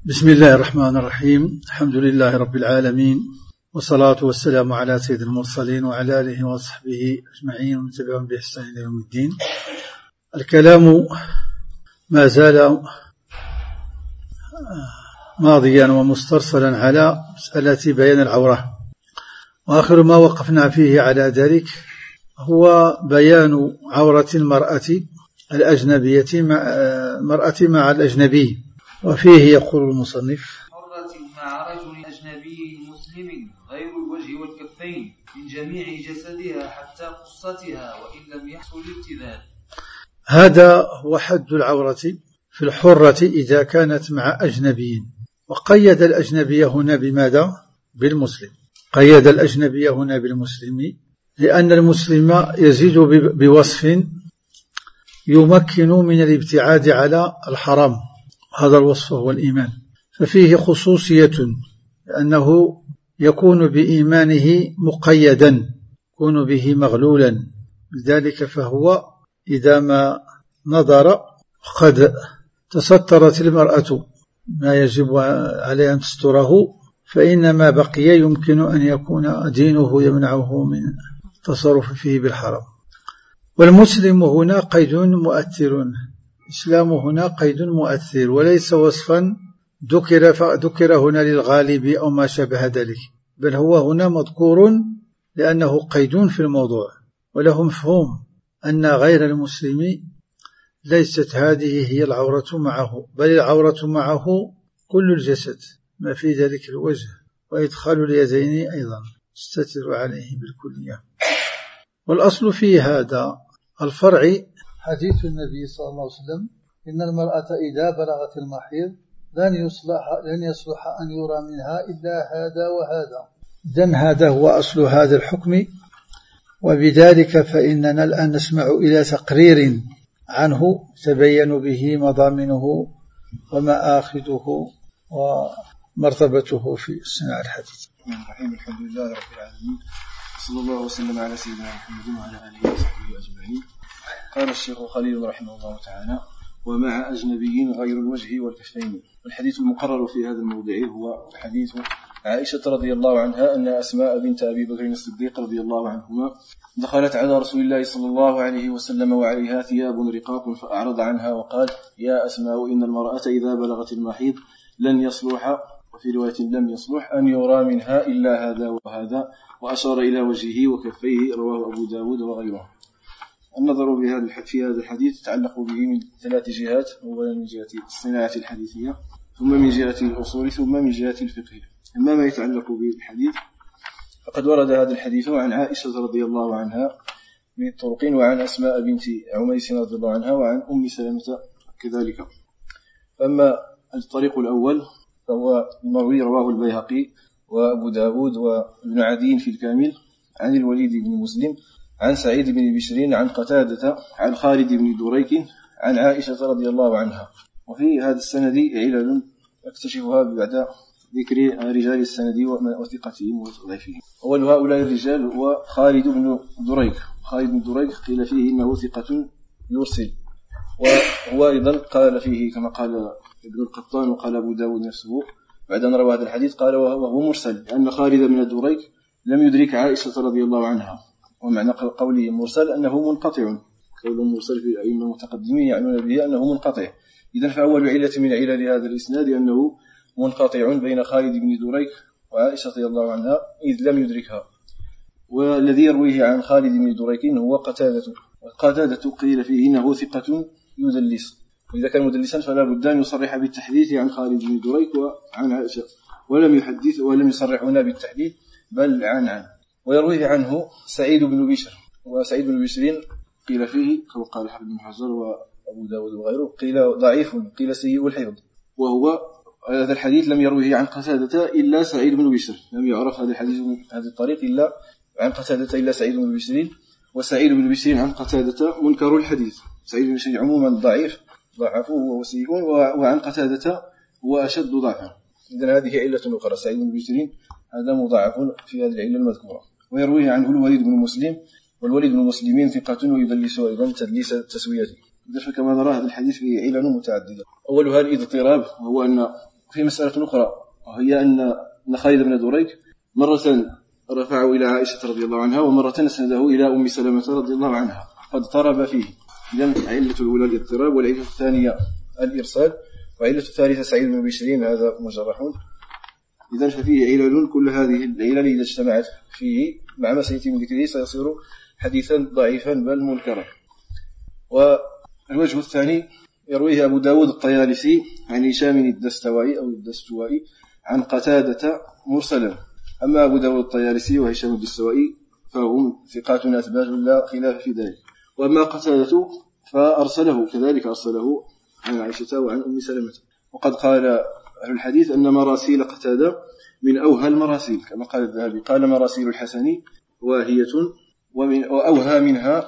بسم الله الرحمن الرحيم. الحمد لله رب العالمين، والصلاة والسلام على سيد المرسلين وعلى آله وصحبه أجمعين ومن تبعهم بإحسان إلى يوم الدين. الكلام ما زال ماضيا ومسترسلا على مسألة بيان العورة، وآخر ما وقفنا فيه على ذلك هو بيان عورة المرأة الأجنبية مع الأجنبي. وفيه يقول المصنف: حرة مع رجل أجنبي مسلم غير الوجه والكفين من جميع جسدها حتى قصتها وإن لم يحصل ابتذال. هذا هو حد العورة في الحرة إذا كانت مع أجنبي. وقيد الأجنبي هنا بماذا؟ بالمسلم. قيد الأجنبي هنا بالمسلم لأن المسلم يزيد بوصف يمكن من الابتعاد على الحرام، هذا الوصف هو الإيمان، ففيه خصوصية لأنه يكون بإيمانه مقيدا، يكون به مغلولا، لذلك فهو إذا ما نظر قد تسترت المرأة ما يجب عليها أن تستره، فإنما بقي يمكن أن يكون دينه يمنعه من التصرف فيه بالحرام. والمسلم هنا قيد مؤثر، إسلام هنا قيد مؤثر وليس وصفا ذكر هنا للغالب أو ما شابه ذلك، بل هو هنا مذكور لأنه قيد في الموضوع، وله مفهوم أن غير المسلم ليست هذه هي العورة معه، بل العورة معه كل الجسد ما في ذلك الوجه، وإدخال اليدين أيضا تستتر عليه بالكلية. والأصل في هذا الفرع حديث النبي صلى الله عليه وسلم: إن المرأة إذا بلغت المحيض لن يصلح أن يرى منها إلا هذا وهذا. إذن هذا هو أصل هذا الحكم، وبذلك فإننا الآن نسمع إلى تقرير عنه تبين به مضامنه ومآخذه ومرتبته في صناعة الحديث. الحمد لله رب العالمين، صلى الله وسلم على سيدنا محمد وعلى آله وصحبه أجمعين. قال الشيخ خليل رحمه الله تعالى: ومع أجنبي غير الوجه والكفين. والحديث المقرر في هذا الموضع هو حديث عائشة رضي الله عنها أن أسماء بنت أبي بكر الصديق رضي الله عنهما دخلت على رسول الله صلى الله عليه وسلم وعليها ثياب رقاق فأعرض عنها وقال: يا أسماء، إن المرأة إذا بلغت المحيض لن يصلح، وفي رواية لم يصلح، أن يرى منها إلا هذا وهذا، وأشار إلى وجهه وكفيه، رواه أبو داود وغيره. النظر في هذا الحديث يتعلق به من 3 جهات: أولا من جهة الصناعة الحديثية، ثم من جهة الأصول، ثم من جهة الفقه. أما ما يتعلق بالحديث فقد ورد هذا الحديث عن عائشة رضي الله عنها من طرق، وعن أسماء بنت عميس رضي الله عنها، وعن أم سلمة كذلك. فأما الطريق الأول فهو المروي رواه البيهقي وأبو داود وابن عدي في الكامل عن الوليد بن مسلم عن سعيد بن بشر عن قتادة عن خالد بن دريك عن عائشة رضي الله عنها. وفي هذا السند علل نكتشفها بعد ذكر رجال السند وثقتهم وضعفهم. أول هؤلاء الرجال هو خالد بن دريك. خالد بن دريك قيل فيه إنه ثقة يرسل، وهو أيضا قال فيه كما قال ابن القطان وقال أبو داود نفسه بعد أن روى هذا الحديث قال وهو مرسل، لأن خالد بن دريك لم يدرك عائشة رضي الله عنها. ومعنى قوله مرسل أنه منقطع، قول مرسل في الأئمة المتقدمين يعنون به أنه منقطع. إذن فأول علة من علل هذا الإسناد أنه منقطع بين خالد بن دريك وعائشة رضي الله عنها إذ لم يدركها. والذي يرويه عن خالد بن دريك هو قتادة قيل فيه إنه ثقة يدلس، وإذا كان مدلسا فلا بد أن يصرح بالتحديث عن خالد بن دريك وعن عائشة، ولم يصرح هنا بالتحديث بل عن. ويرويه عنه سعيد بن بشر، وسعيد بن بشر قيل فيه كما قال حافظ بن حجر وأبو داود وغيره قيل ضعيف، قيل سيء الحفظ. وهو هذا الحديث لم يرويه عن قتادة إلا سعيد بن بشر، لم يعرف هذا الحديث من هذه الطريق إلا عن قتادة إلا سعيد بن بشر. وسعيد بن بشر عن قتادة منكر الحديث. سعيد بن بشر عموما ضعيف، ضعفوه وسيء، وعن قتادة هو أشد ضعفا. إذن هذه علة أخرى، سعيد بن بشر هذا مضاعف في هذه العلة المذكورة. ويرويه عنه الوليد بن مسلم، والوليد بن مسلمين ثقة ويدلس أيضا تدليس تسويته. كما نرى هذا الحديث فيه علل متعددة. أولها الاضطراب، وهو أن في مسألة أخرى وهي أن خالد بن دريك مرة رفعه إلى عائشة رضي الله عنها ومرة أسنده إلى أم سلمة رضي الله عنها قد اضطرب فيه. إذن علة الأولى الاضطراب، والعلة الثانية الإرسال، وعلة الثالثة سعيد بن بشرين هذا مجرح. إذن ففيه علل، كل هذه العلل إذا اجتمعت فيه مع ما سيأتي من ذكره سيصير حديثا ضعيفا بل منكرا. والوجه الثاني يرويه أبو داود الطيالسي عن هشام الدستوائي أو الدستوائي عن قتادة مرسلا. أما أبو داود الطيالسي وهشام الدستوائي فهم ثقات أثبات لا خلاف في ذلك. وأما قتادة فأرسله كذلك، أرسله عن عائشة وعن أم سلمة. وقد قال أهل الحديث أن مراسيل قتادة من أوهى المراسيل كما قال الذهبي، قال مراسيل الحسن واهية وأوهى منها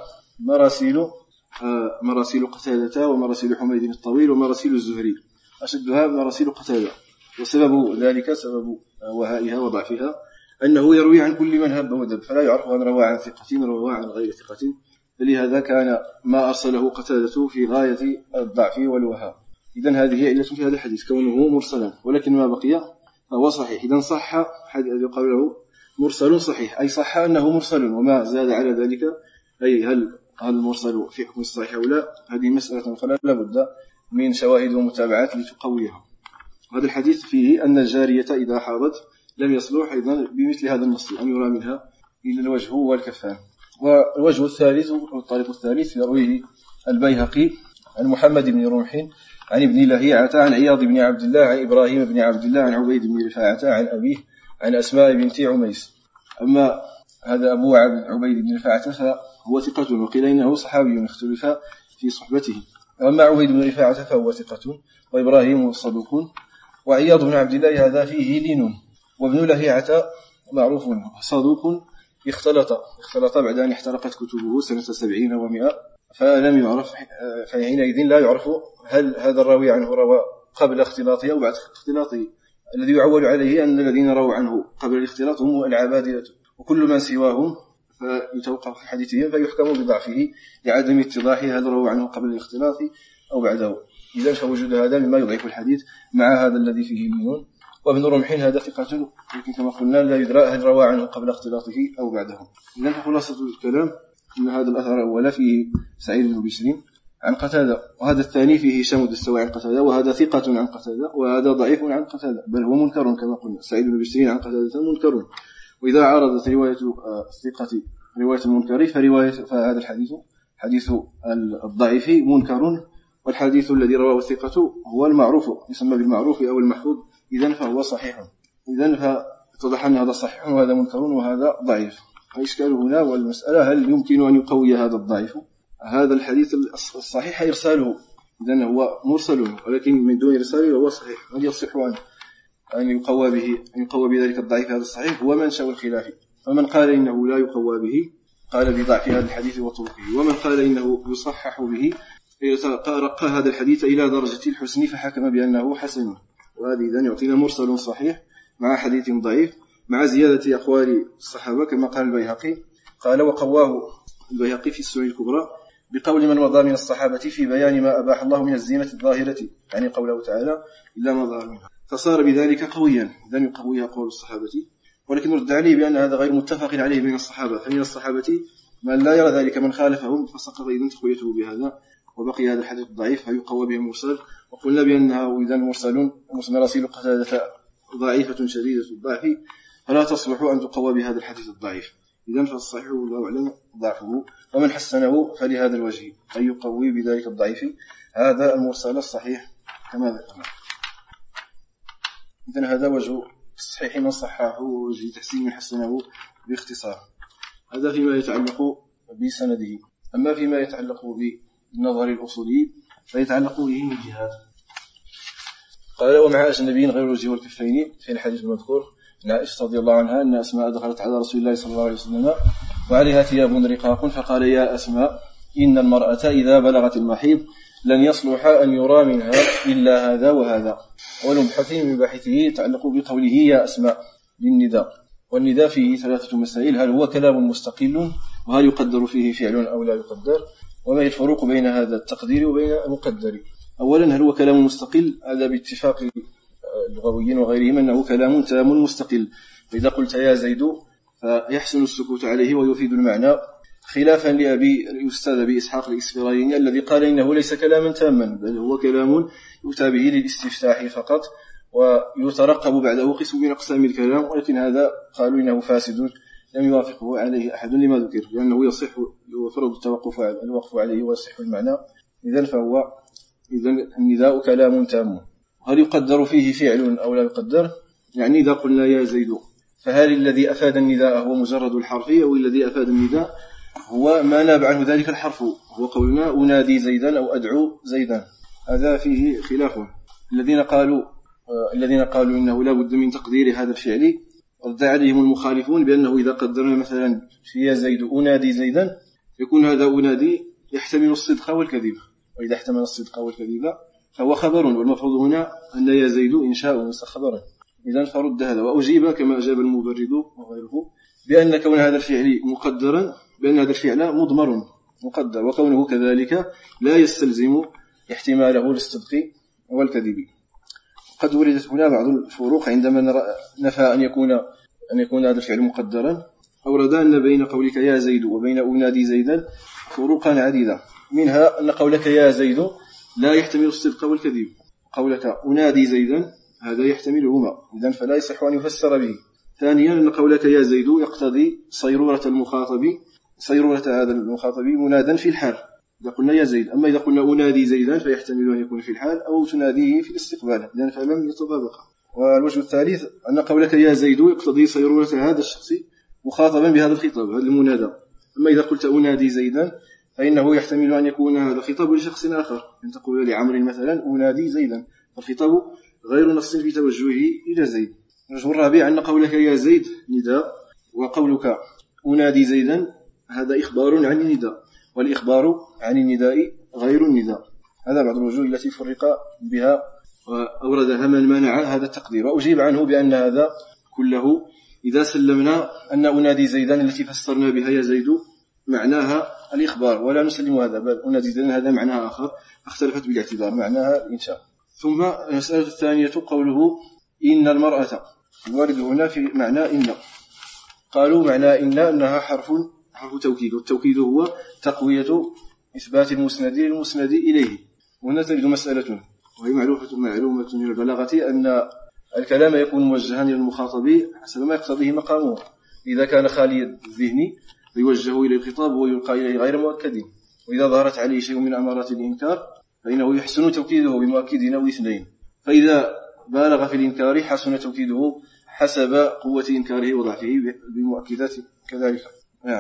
مراسيل قتادة ومراسيل حميد الطويل ومراسيل الزهري، أشدها مراسيل قتادة. وسبب ذلك سبب وهائها وضعفها أنه يروي عن كل من هب ودب، فلا يعرف أن روى عن ثقة روى عن غير ثقة، فلهذا كان ما أرسله قتادة في غاية الضعف والوهاء. إذن هذه علة في هذا الحديث كونه مرسلا، ولكن ما بقي فهو صحيح. إذن صح يقال له مرسل صحيح، أي صح أنه مرسل، وما زاد على ذلك أي هل المرسل في حكم الصحيح أو لا، هذه مسألة فلا بد من شواهد ومتابعات لتقويها. هذا الحديث فيه أن الجارية إذا حاضت لم يصلح أيضا بمثل هذا النص أن يرى منها إلا الوجه والكفان. والوجه الثالث والطريق الثالث يرويه البيهقي عن محمد بن رمح عن ابن لهيعة عن عياض بن عبد الله عن إبراهيم بن عبد الله عن عبيد بن رفاعة عن أبيه عن أسماء بنت عميس. أما هذا أبو عبيد بن رفاعة فهو ثقة، وقيل إنه صحابي اختلف في صحبته. أما عبيد بن رفاعة فهو ثقة، وإبراهيم صدوق، وعياض بن عبد الله هذا فيه لين. وابن لهيعة معروف صدوق اختلط بعد أن احترقت كتبه سنة 70 و100، فلم يعرف، فحينئذ لا يعرف هل هذا الراوي عنه روى قبل اختلاطه أو بعد اختلاطه. الذي يعول عليه أن الذين رووا عنه قبل الاختلاط هم العبادلة، وكل من سواهم فيتوقف في حديثهم فيحكم بضعفه لعدم اتضاح هذا روى عنه قبل الاختلاط أو بعده. إذن فوجود هذا مما يضعف الحديث مع هذا الذي فيه لين. وابن رمح هذا ثقة، لكن كما قلنا لا يدرى هل روى عنه قبل اختلاطه أو بعده. إذن خلاصة الكلام أن هذا الأثر الأول فيه سعيد بن بشرين عن قتادة، وهذا الثاني فيه هشام الدستوائي عن قتادة، وهذا ثقة عن قتادة، وهذا ضعيف عن قتادة بل هو منكر كما قلنا. سعيد بن بشرين عن قتادة منكر، وإذا عارضت رواية الثقة رواية المنكر فهذا الحديث حديث الضعيف منكر، والحديث الذي رواه الثقة هو المعروف يسمى بالمعروف أو المحفوظ، إذن فهو صحيح. إذن فاتضح أن هذا صحيح وهذا منكر وهذا ضعيف. فإشكال هنا والمسألة هل يمكن أن يقوي هذا الضعيف هذا الحديث الصحيح إرساله؟ إذن هو مرسل، ولكن من دون إرساله هو صحيح. هل يصح أن يقوى بذلك الضعيف هذا الصحيح؟ هو منشأ الخلاف. فمن قال إنه لا يقوى به قال بضعف هذا الحديث وطرقه، ومن قال إنه يصحح به رقى هذا الحديث إلى درجة الحسن فحكم بأنه حسن. وهذا إذن يعطينا مرسل صحيح مع حديث ضعيف مع زيادة أقوال الصحابة كما قال البيهقي. قال وقواه البيهقي في السنن الكبرى بقول من مضى من الصحابة في بيان ما أباح الله من الزينة الظاهرة، يعني قوله تعالى إلا ما ظهر منها، فصار بذلك قويا. إذن يقويها قول الصحابة، ولكن رد عليه بأن هذا غير متفق عليه بين الصحابة، فمن الصحابة من لا يرى ذلك من خالفهم، فسقط إذن تقويته بهذا، وبقي هذا الحديث الضعيف فيقوى به مرسل. وقلنا بأنها إذن مراسيل قتادة ضعيفة شديدة الضعف، فلا تصلح أن تقوى بهذا الحديث الضعيف. إذن فالصحيح والله أعلم ضعفه، ومن حسنه فلهذا الوجه أن يقوي بذلك الضعيف هذا المرسل الصحيح كما ذكرنا. إذن هذا وجه الصحيح من صححه، ووجه تحسين من حسنه باختصار. هذا فيما يتعلق بسنده. أما فيما يتعلق بالنظر الأصولي فيتعلق به من جهات. قال ومع أجنبي غير الوجه والكفين في الحديث المذكور عن عائشة رضي الله عنها أن أسماء دخلت على رسول الله صلى الله عليه وسلم وعليها ثياب رقاق، فقال يا أسماء إن المرأة إذا بلغت المحيض لن يصلح أن يرى منها إلا هذا وهذا. والمبحث من بحثه يتعلق بقوله يا أسماء للنداء، والنداء فيه 3 مسائل: هل هو كلام مستقل، وهل يقدر فيه فعل أو لا يقدر، وما هي الفروق بين هذا التقدير وبين المقدر. أولا هل هو كلام مستقل؟ هذا باتفاق اللغويين وغيرهم أنه كلام تام مستقل. فإذا قلت يا زيد فيحسن السكوت عليه ويفيد المعنى، خلافا لأبي الأستاذ أبي إسحاق الإسفرايني الذي قال إنه ليس كلاما تاما، بل هو كلام يؤتى به للاستفتاح فقط ويترقب بعده قسم من أقسام الكلام، ولكن هذا قالوا إنه فاسد لم يوافقه عليه أحد لما ذكر، لأنه يصح يفرض الوقف عليه ويصح المعنى. إذن النداء كلام تام. هل يقدر فيه فعل أو لا يقدر؟ يعني إذا قلنا يا زيد فهل الذي أفاد النداء هو مجرد الحرف، أو الذي أفاد النداء هو ما ناب عنه ذلك الحرف، هو قولنا أنادي زيدا أو أدعو زيدا؟ هذا فيه خلاف. الذين قالوا إنه لا بد من تقدير هذا الفعل رد عليهم المخالفون بأنه إذا قدرنا مثلا في يا زيد أنادي زيدا يكون هذا أنادي يحتمل الصدق والكذب، وإذا احتمل الصدق والكذب فهو خبر، والمفروض هنا أن يا زيد إنشاء وليس خبرا. إذن فرد هذا، وأجيب كما أجاب المبرد وغيره بأن كون هذا الفعل مقدرا، بأن هذا الفعل مضمر مقدر، وكونه كذلك لا يستلزم احتماله للصدق والكذب. قد وردت هنا بعض الفروق عندما نفى أن يكون هذا الفعل مقدرا. أورد أن بين قولك يا زيد وبين أنادي زيدا فروقا عديدة، منها أن قولك يا زيد لا يحتمل الصدق والكذب، قولك أنادي زيدا هذا يحتملهما، إذن فلا يصح أن يفسر به. ثانيا أن قولك يا زيد يقتضي صيرورة المخاطب، صيرورة هذا المخاطب منادا في الحال إذا قلنا يا زيد. أما إذا قلنا أنادي زيدا فيحتمل أن يكون في الحال أو تناديه في الاستقبال، إذن فلم يتطابقا. والوجه الثالث أن قولك يا زيد يقتضي صيرورة هذا الشخص مخاطبا بهذا الخطاب، هذا المنادى. أما إذا قلت أنادي زيدا فإنه يحتمل أن يكون هذا خطاب لشخص آخر، أن تقول لعمر مثلا أنادي زيدا، فالخطاب غير نص في توجهه إلى زيد. الوجه الرابع أن قولك يا زيد نداء، وقولك أنادي زيدا هذا إخبار عن النداء، والإخبار عن النداء غير النداء. هذا بعض الوجوه التي فرق بها وأوردها من منع هذا التقدير، وأجيب عنه بأن هذا كله إذا سلمنا أن أنادي زيدا التي فسرنا بها يا زيد معناها الإخبار، ولا نسلم هذا، بل أنادي زيدا هذا معناها آخر اختلفت بالاعتبار، معناها الإنشاء. ثم المسألة الثانية قوله إن المرأة، الوارد هنا في معنى إن، قالوا معنى إن أنها حرف توكيد، والتوكيد هو تقوية إثبات المسند للمسند إليه. وهنا تجد مسألة وهي معلومة من البلاغة أن الكلام يكون موجها للمخاطب حسب ما يقتضيه مقامه. إذا كان خالي الذهن فيوجه إلى الخطاب ويلقى إليه غير مؤكد، وإذا ظهرت عليه شيء من أمارات الإنكار فإنه يحسن توكيده بمؤكد أو اثنين، فإذا بالغ في الإنكار حسن توكيده حسب قوة إنكاره وضعفه بمؤكدات كذلك. نعم.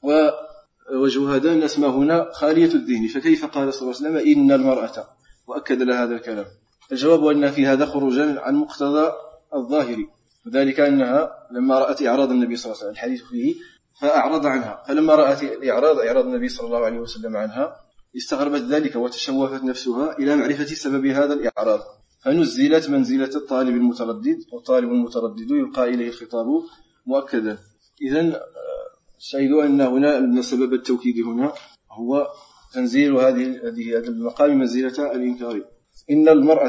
ووجه هذا أن اسمه هنا خالية الذهن، فكيف قال صلى الله عليه وسلم إن المرأة وأكد لها هذا الكلام؟ الجواب أن في هذا خروجا عن مقتضى الظاهر، وذلك أنها لما رأت إعراض النبي صلى الله عليه وسلم الحديث فيه فأعرض عنها، فلما رأت إعراض النبي صلى الله عليه وسلم عنها استغربت ذلك وتشوفت نفسها إلى معرفة سبب هذا الإعراض، فنزلت منزلة الطالب المتردد، والطالب المتردد يلقى إليه الخطاب مؤكدا. إذن شاهدوا أن هنا أن سبب التوكيد هنا هو تنزيل هذا المقام منزلة الإنكار. إن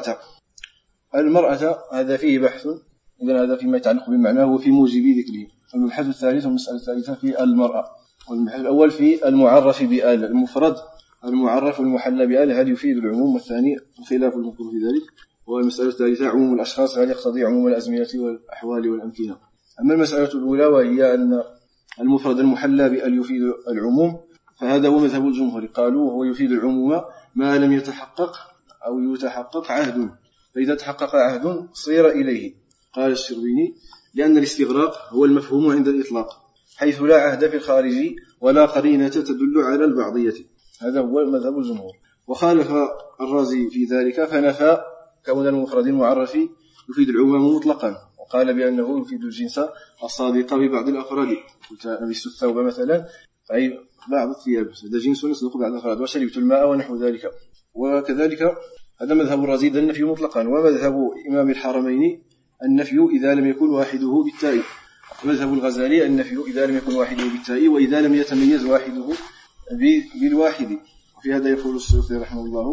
المرأة هذا فيه بحث، إذن هذا فيما يتعلق بمعناه وفي موجب ذكره. المبحث الثالث والمسألة الثالثة في المرأة، والمبحث الأول في المعرف بآل، المفرد المعرف والمحلى بآل هل يفيد العموم، والثاني الخلاف المذكور في ذلك. والمسألة الثالثة عموم الأشخاص هل يقتضي عموم الأزمنة والأحوال والأمكنة. أما المسألة الأولى وهي أن المفرد المحلى بآل يفيد العموم، فهذا هو مذهب الجمهور، قالوا وهو يفيد العموم ما لم يتحقق أو يتحقق عهد، فإذا تحقق عهد صير إليه. قال الشربيني لأن الاستغراق هو المفهوم عند الإطلاق، حيث لا عهد في الخارج ولا قرينة تدل على البعضية. هذا هو مذهب الجمهور. وخالف الرازي في ذلك فنفى كون المفرد المعرف يفيد العموم مطلقا، وقال بأنه يفيد الجنس الصادق ببعض الأفراد. قلت لبست الثوب مثلا أي بعض الثياب، هذا جنس يصدق بعض الأفراد، وشربت الماء ونحو ذلك. وكذلك هذا مذهب الرازي النفي مطلقا. ومذهب إمام الحرمين النفي إذا لم يكن واحده بالتاء، ومذهب الغزالي النفي إذا لم يكن واحده بالتاء وإذا لم يتميز واحده بالواحد. وفي هذا يقول السيوطي رحمه الله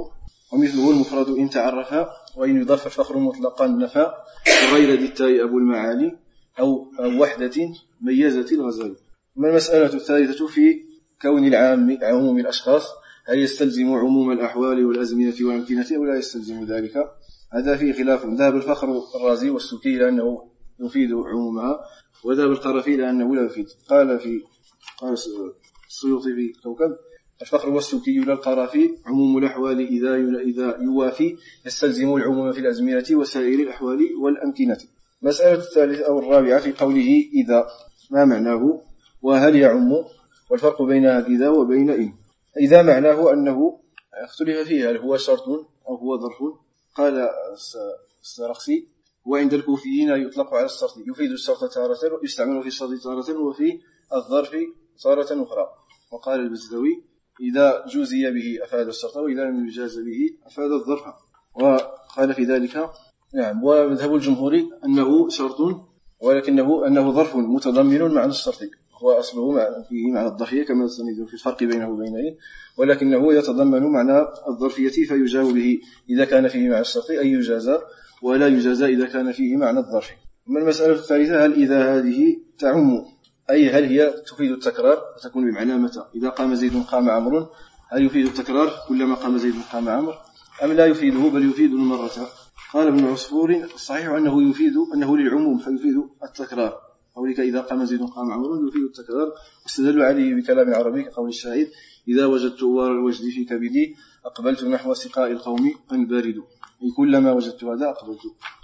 ومثله المفرد إن تعرف، وإن يضاف الفخر مطلقا نفى، وغير ذي التاء أبو المعالي أو وحدة ميزة الغزالي. ما المسألة الثالثة في كون العام عموم الأشخاص، هل يستلزم عموم الأحوال والأزمنة والأمكنة أو لا يستلزم ذلك؟ هذا فيه خلاف. ذهب الفخر الرازي والسكي لأنه يفيد عمومها، وذهب القرافي لأنه لا يفيد. قال السيوطي في كوكب: الفخر والسكي للقرافي عموم الأحوال إذا يوافي يستلزم العموم في الأزمنة وسائر الأحوال والأمكنة. مسألة الثالثة أو الرابعة في قوله إذا، ما معناه وهل يعم، والفرق بين إذا وبين إن. إذا معناه أنه اختلف فيه هل هو شرط أو هو ظرف. قال السرخسي: وعند الكوفيين يطلق على الشرط، يفيد الشرط تارة، يستعمل في الشرط تارة وفي الظرف تارة أخرى. وقال البزدوي: إذا جوزي به أفاد الشرط، وإذا لم يجاز به أفاد الظرف. وقال في ذلك نعم. ومذهب الجمهور أنه شرط، ولكنه أنه ظرف متضمن معنى الشرط، هو أصله فيه معنى الظرفية كما سنجد في الفرق بينه وبين إن، ولكنه يتضمن معنى الظرفية فيجاز به إذا كان فيه معنى الشرط أي يجاز، ولا يجاز إذا كان فيه معنى الظرف. أما المسألة الثالثة: هل إذا هذه تعم، أي هل هي تفيد التكرار، وتكون بمعنى متى. إذا قام زيد قام عمرو، هل يفيد التكرار كلما قام زيد قام عمرو أم لا يفيده بل يفيد المرة؟ قال ابن عصفور: الصحيح أنه يفيد، أنه للعموم فيفيد التكرار. قولك إذا قام زيد قام عمرو يفيد التكرار، واستدل عليه بكلام عربي كقول الشاعر: إذا وجدت وار الوجد في كبدي أقبلت نحو سقاء القوم أنبارد، أي كلما وجدت هذا أقبلت.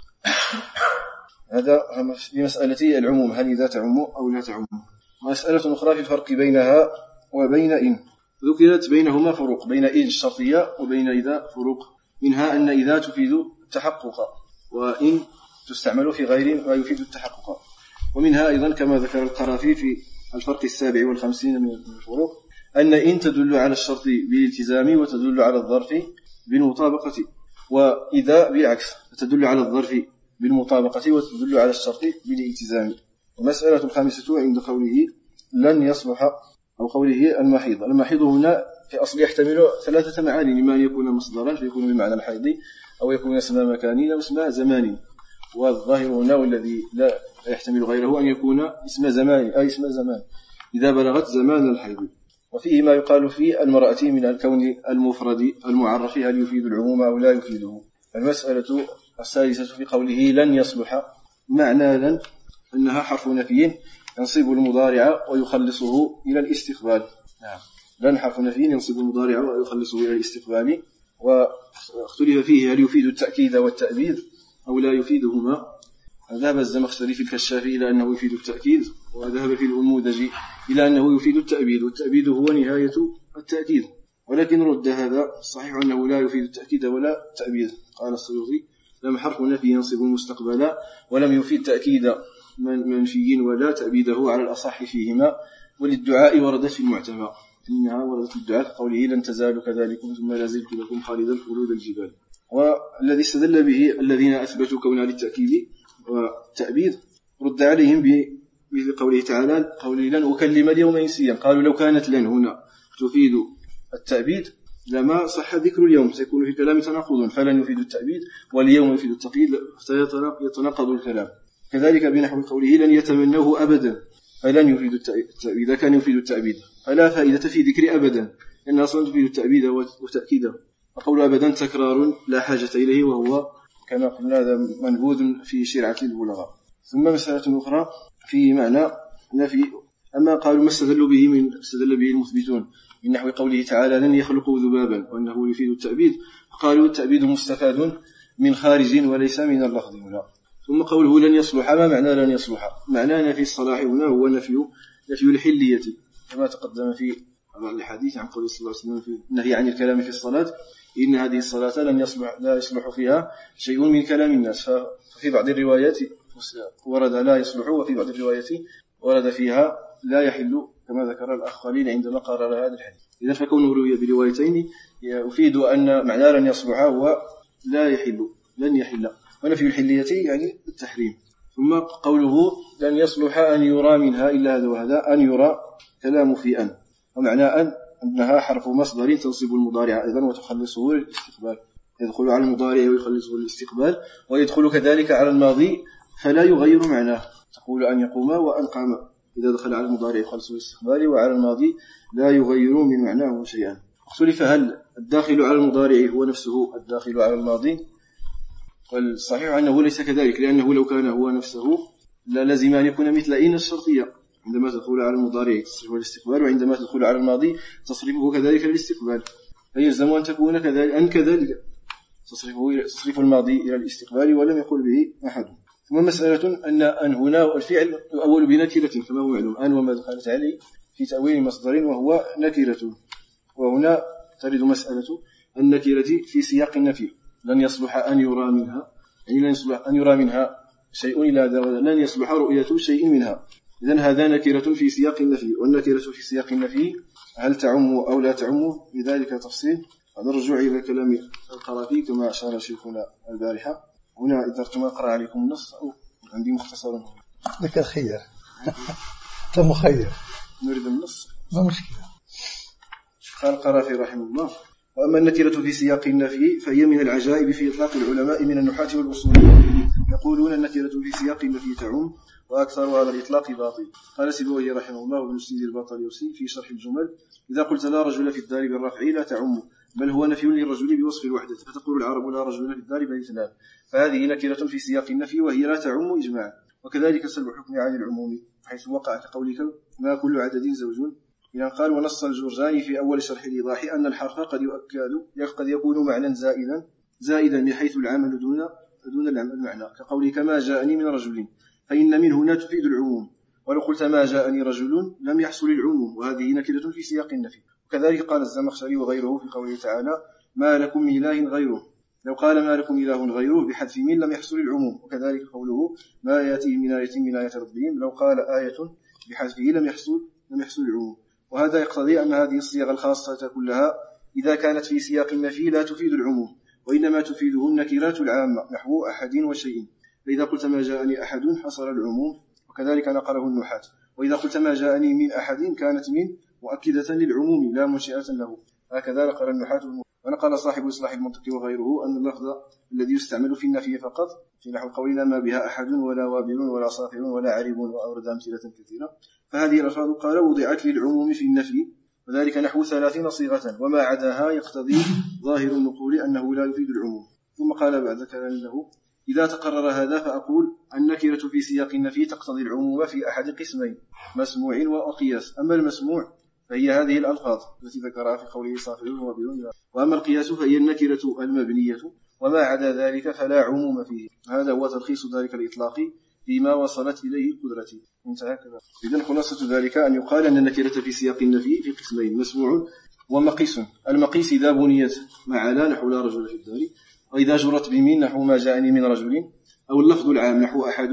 هذا في مسألة العموم، هل إذا تعم أو لا تعم. مسألة أخرى في الفرق بينها وبين إن، ذكرت بينهما فروق، بين إن الشرطية وبين إذا فروق، منها أن إذا تفيد التحقق، وإن تستعمل في غير ما يفيد التحقق. ومنها أيضا كما ذكر القرافي في الفرق 57 من الفروق أن إن تدل على الشرط بالالتزام وتدل على الظرف بالمطابقة، وإذا بالعكس تدل على الظرف بالمطابقة وتدل على الشرط بالالتزام. المسألة الخامسة عند قوله لن يصلح، أو قوله المحيض. المحيض هنا في أصل يحتمل ثلاثة معاني: لما أن يكون مصدرا فيكون بمعنى الحيض، أو يكون اسم مكان أو اسم زمان. والظاهر هنا والذي لا يحتمل غيره أن يكون اسم زمان، أي اسم زمان إذا بلغت زمان الحيض. وفيه ما يقال في المرأة من الكون المفرد المعرف هل يفيد العموم أو لا يفيده. المسألة السادسة في قوله لن يصلح، معنى لن أنها حرف نفي ينصب المضارع ويخلصه إلى الاستقبال. لن حرف نفي ينصب المضارع ويخلصه إلى الاستقبال. واختلف فيه هل يفيد التأكيد والتأبيد أو لا يفيدهما. ذهب الزمخشري في الكشاف إلى أنه يفيد التأكيد، وذهب في الأنموذج إلى أنه يفيد التأبيد، والتأبيد هو نهاية التأكيد. ولكن رد هذا، الصحيح أنه لا يفيد التأكيد ولا التأبيد. قال السيوطي: لم حرف نفي ينصب المستقبل، ولم يفيد تأكيد منفي ولا تأبيده على الأصح فيهما. وللدعاء وردت في المعتمى، إنها وردت الدعاء قوله لن تزالوا كذلكم ثم لا زلت لكم خالدا خلود الجبال. والذي استدل به الذين أثبتوا كونها للتأكيد والتأبيد رد عليهم بقوله تعالى: قوله لن أكلم اليوم إنسيا. قالوا لو كانت لن هنا تفيد التأبيد لما صح ذكر اليوم، سيكون في الكلام تناقض، فلن يفيد التأبيد واليوم يفيد التقييد، فيتناقض الكلام. كذلك بنحو قوله لن يتمنوه أبدا، فلن يفيد التأبيد إذا كان يفيد التأبيد، فلا فائدة في ذكر أبدا لأنها أصلا تفيد التأبيد وتأكيده. وقول أبدا تكرار لا حاجة إليه، وهو كما قلنا هذا منبوذ في شرعة البلغاء. ثم مسألة أخرى في معنى نفي. أما قالوا ما استدل به المثبتون من نحو قوله تعالى لن يخلقوا ذبابا وأنه يفيد التأبيد، فقالوا التأبيد مستفاد من خارج وليس من اللفظ هنا. ثم قوله لن يصلح، ما معنى لن يصلح؟ معنى نفي الصلاح هنا هو نفي الحلية، كما تقدم في الحديث عن قول صلى الله عليه وسلم في النهي عن الكلام في الصلاة: إن هذه الصلاة لا يصلح فيها شيء من كلام الناس. ففي بعض الروايات ورد لا يصلح، وفي بعض الروايات ورد فيها لا يحل، كما ذكر الأخ خليل عندما قرر هذا الحديث. إذا فكونه روي بروايتين يفيد أن معنى لن يصلح هو لا يحل، لن يحل، ونفي الحلية يعني التحريم. ثم قوله لن يصلح أن يرى منها إلا هذا وهذا، أن يرى كلام في أن، ومعنى أنها حرف مصدر تنصب المضارع أيضا وتخلصه للاستقبال. يدخل على المضارع ويخلصه الاستقبال، ويدخل كذلك على الماضي فلا يغير معناه. تقول أن يقوم وأن قام، إذا دخل على المضارع يخلصه الاستقبال، وعلى الماضي لا يغير من معناه شيئا. اختلف هل الداخل على المضارع هو نفسه الداخل على الماضي؟ والصحيح أنه ليس كذلك، لأنه لو كان هو نفسه لازم أن يكون مثل إن الشرطية، عندما تدخل على المضارع تصرفه الاستقبال، وعندما تدخل على الماضي تصرفه كذلك الاستقبال، فيلزم أن تكون كذلك تصرف الماضي إلى الاستقبال، ولم يقل به أحد. ثم مسألة أن هنا الفعل يؤول بنكرة كما هو معلوم، أن وما دخلت عليه في تأويل مصدر وهو نكرة. وهنا ترد مسألة النكرة في سياق النفي، لن يصلح أن يرى منها، يعني لن يصلح أن يرى منها شيء إلى هذا، لن يصلح رؤية شيء منها. إذن هذا نكرة في سياق النفي، والنكرة في سياق النفي هل تعم أو لا تعم بذلك تفصيل. هذا الرجوع إلى كلام القرافي كما أشار شيخنا البارحة. هنا إذا أردتم أقرأ عليكم النص أو عندي مختصر لك الخير أنت مخير، نريد النص ما مشكلة. قال القرافي رحمه الله: وأما النكرة في سياق النفي فهي من العجائب في إطلاق العلماء من النحاة والأصوليين، يقولون النكرة في سياق النفي تعم، وأكثر هذا الإطلاق باطل. قال سيبويه رحمه الله وابن السيد البطليوسي في شرح الجمل: إذا قلت لا رجل في الدار بالرفع لا تعم، بل هو نفي للرجل بوصف الوحدة، فتقول العرب لا رجل في الدار بل اثنان، فهذه نكرة في سياق النفي وهي لا تعم إجماعا. وكذلك سلب الحكم عن العموم حيث وقع كقولك ما كل عدد زوج. إذا قال: ونص الجرجاني في أول شرح الإيضاح أن الحرف قد يكون معنى زائدا من حيث العمل دون المعنى، كقولك كما جاءني من رجل، فإن من هنا تفيد العموم، ولو قلت ما جاءني رجل لم يحصل العموم، وهذه نكرة في سياق النفي. وكذلك قال الزمخشري وغيره في قوله تعالى: ما لكم من إله غيره، لو قال ما لكم إله غيره بحذف من لم يحصل العموم. وكذلك قوله ما يأتيهم من آية من آيات ربهم، لو قال آية بحذفه لم يحصل العموم. وهذا يقتضي أن هذه الصيغ الخاصة كلها إذا كانت في سياق النفي لا تفيد العموم، وإنما تفيده النكرات العامة نحو أحد وشيء، فإذا قلت ما جاءني أحد حصل العموم، وكذلك نقله النحاة. وإذا قلت ما جاءني من أحد كانت من مؤكدة للعموم لا منشئة له، هكذا نقل النحاة. ونقل صاحب إصلاح المنطق وغيره أن اللفظ الذي يستعمل في النفي فقط في نحو قولنا ما بها أحد ولا وابل ولا صافر ولا عريب، وأورد أمثلة كثيرة، فهذه الألفاظ قال وضعت للعموم في النفي، وذلك نحو 30 صيغة، وما عداها يقتضي ظاهر النقول أنه لا يفيد العموم. ثم قال بعد كلام له: إذا تقرر هذا فأقول النكرة في سياق النفي تقتضي العموم في أحد قسمين: مسموع وقياس. أما المسموع فهي هذه الألفاظ التي ذكرها في قوله صافر وابل، وأما القياس فهي النكرة المبنية، وما عدا ذلك فلا عموم فيه. هذا هو تلخيص ذلك الإطلاق فيما وصلت إليه قدرتي. انتهى كذا. إذن خلاصة ذلك أن يقال أن النكرة في سياق النفي في قسمين: مسموع ومقيس. المقيس إذا بنيت مع لا نحو لا رجل في الدار، وإذا جرت بمن نحو ما جاءني من رجل، أو اللفظ العام نحو أحد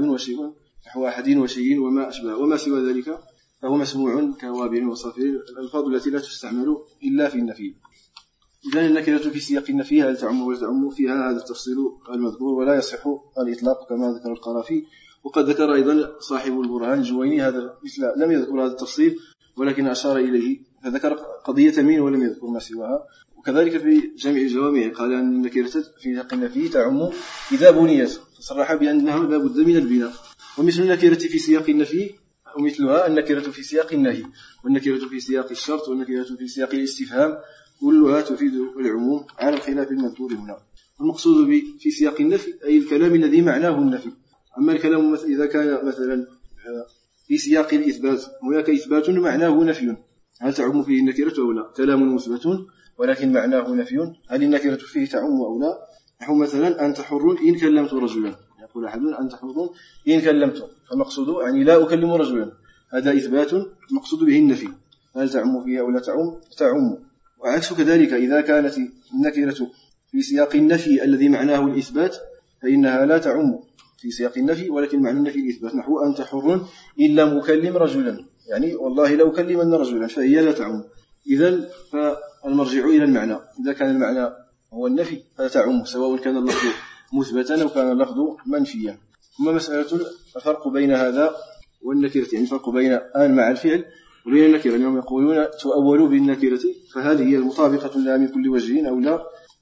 وشيء وما أشبه، وما سوى ذلك فهو مسموع كوابل وصافر، الألفاظ التي لا تستعمل إلا في النفي. إذن النكرة في سياق النفي هل تعم ولا تعم، فيها هذا التفصيل المذكور، ولا يصح الإطلاق كما ذكر القرافي. وقد ذكر أيضا صاحب البرهان الجويني هذا لم يذكر هذا التفصيل ولكن أشار إليه، فذكر قضية مين ولم يذكر ما سواها. وكذلك في جميع الجوامع قال أن النكرة في سياق النفي تعم إذا بنيت، فصرح بأنها لا بد من البناء. ومثل النكرة في سياق النفي ومثلها النكرة في سياق النهي، والنكرة في سياق الشرط، والنكرة في سياق الاستفهام، كلها تفيد العموم على الخلاف المذكور هنا. المقصود في سياق النفي أي الكلام الذي معناه النفي. أما الكلام إذا كان مثلا في سياق الإثبات، هناك إثبات معناه نفي، هل تعم فيه النكرة أو لا؟ كلام مثبت ولكن معناه نفي، هل النكرة فيه تعم أو لا؟ نحو مثلا أنت حر إن كلمت رجلا، يقول أحد أنت حر إن كلمت، فمقصود يعني لا أكلم رجلا، هذا إثبات مقصود به النفي، هل تعم فيه أو لا تعم؟ تعم. وعكس كذلك إذا كانت النكرة في سياق النفي الذي معناه الإثبات فإنها لا تعم في سياق النفي، ولكن معنى النفي الإثبات، نحو أنت حر إن لم أكلم رجلا، يعني والله لو كلمن رجلا، فهي لا تعم. إذن فالمرجع إلى المعنى، إذا كان المعنى هو النفي فتعم، سواء كان اللفظ مثبتا أو كان اللفظ منفيا. ثم مسألة الفرق بين هذا والنكرة، يعني الفرق بين آن مع الفعل وبين النكرة. اليوم يقولون تؤول بالنكرة، فهذه هي المطابقة لها من كل وجه أو لا،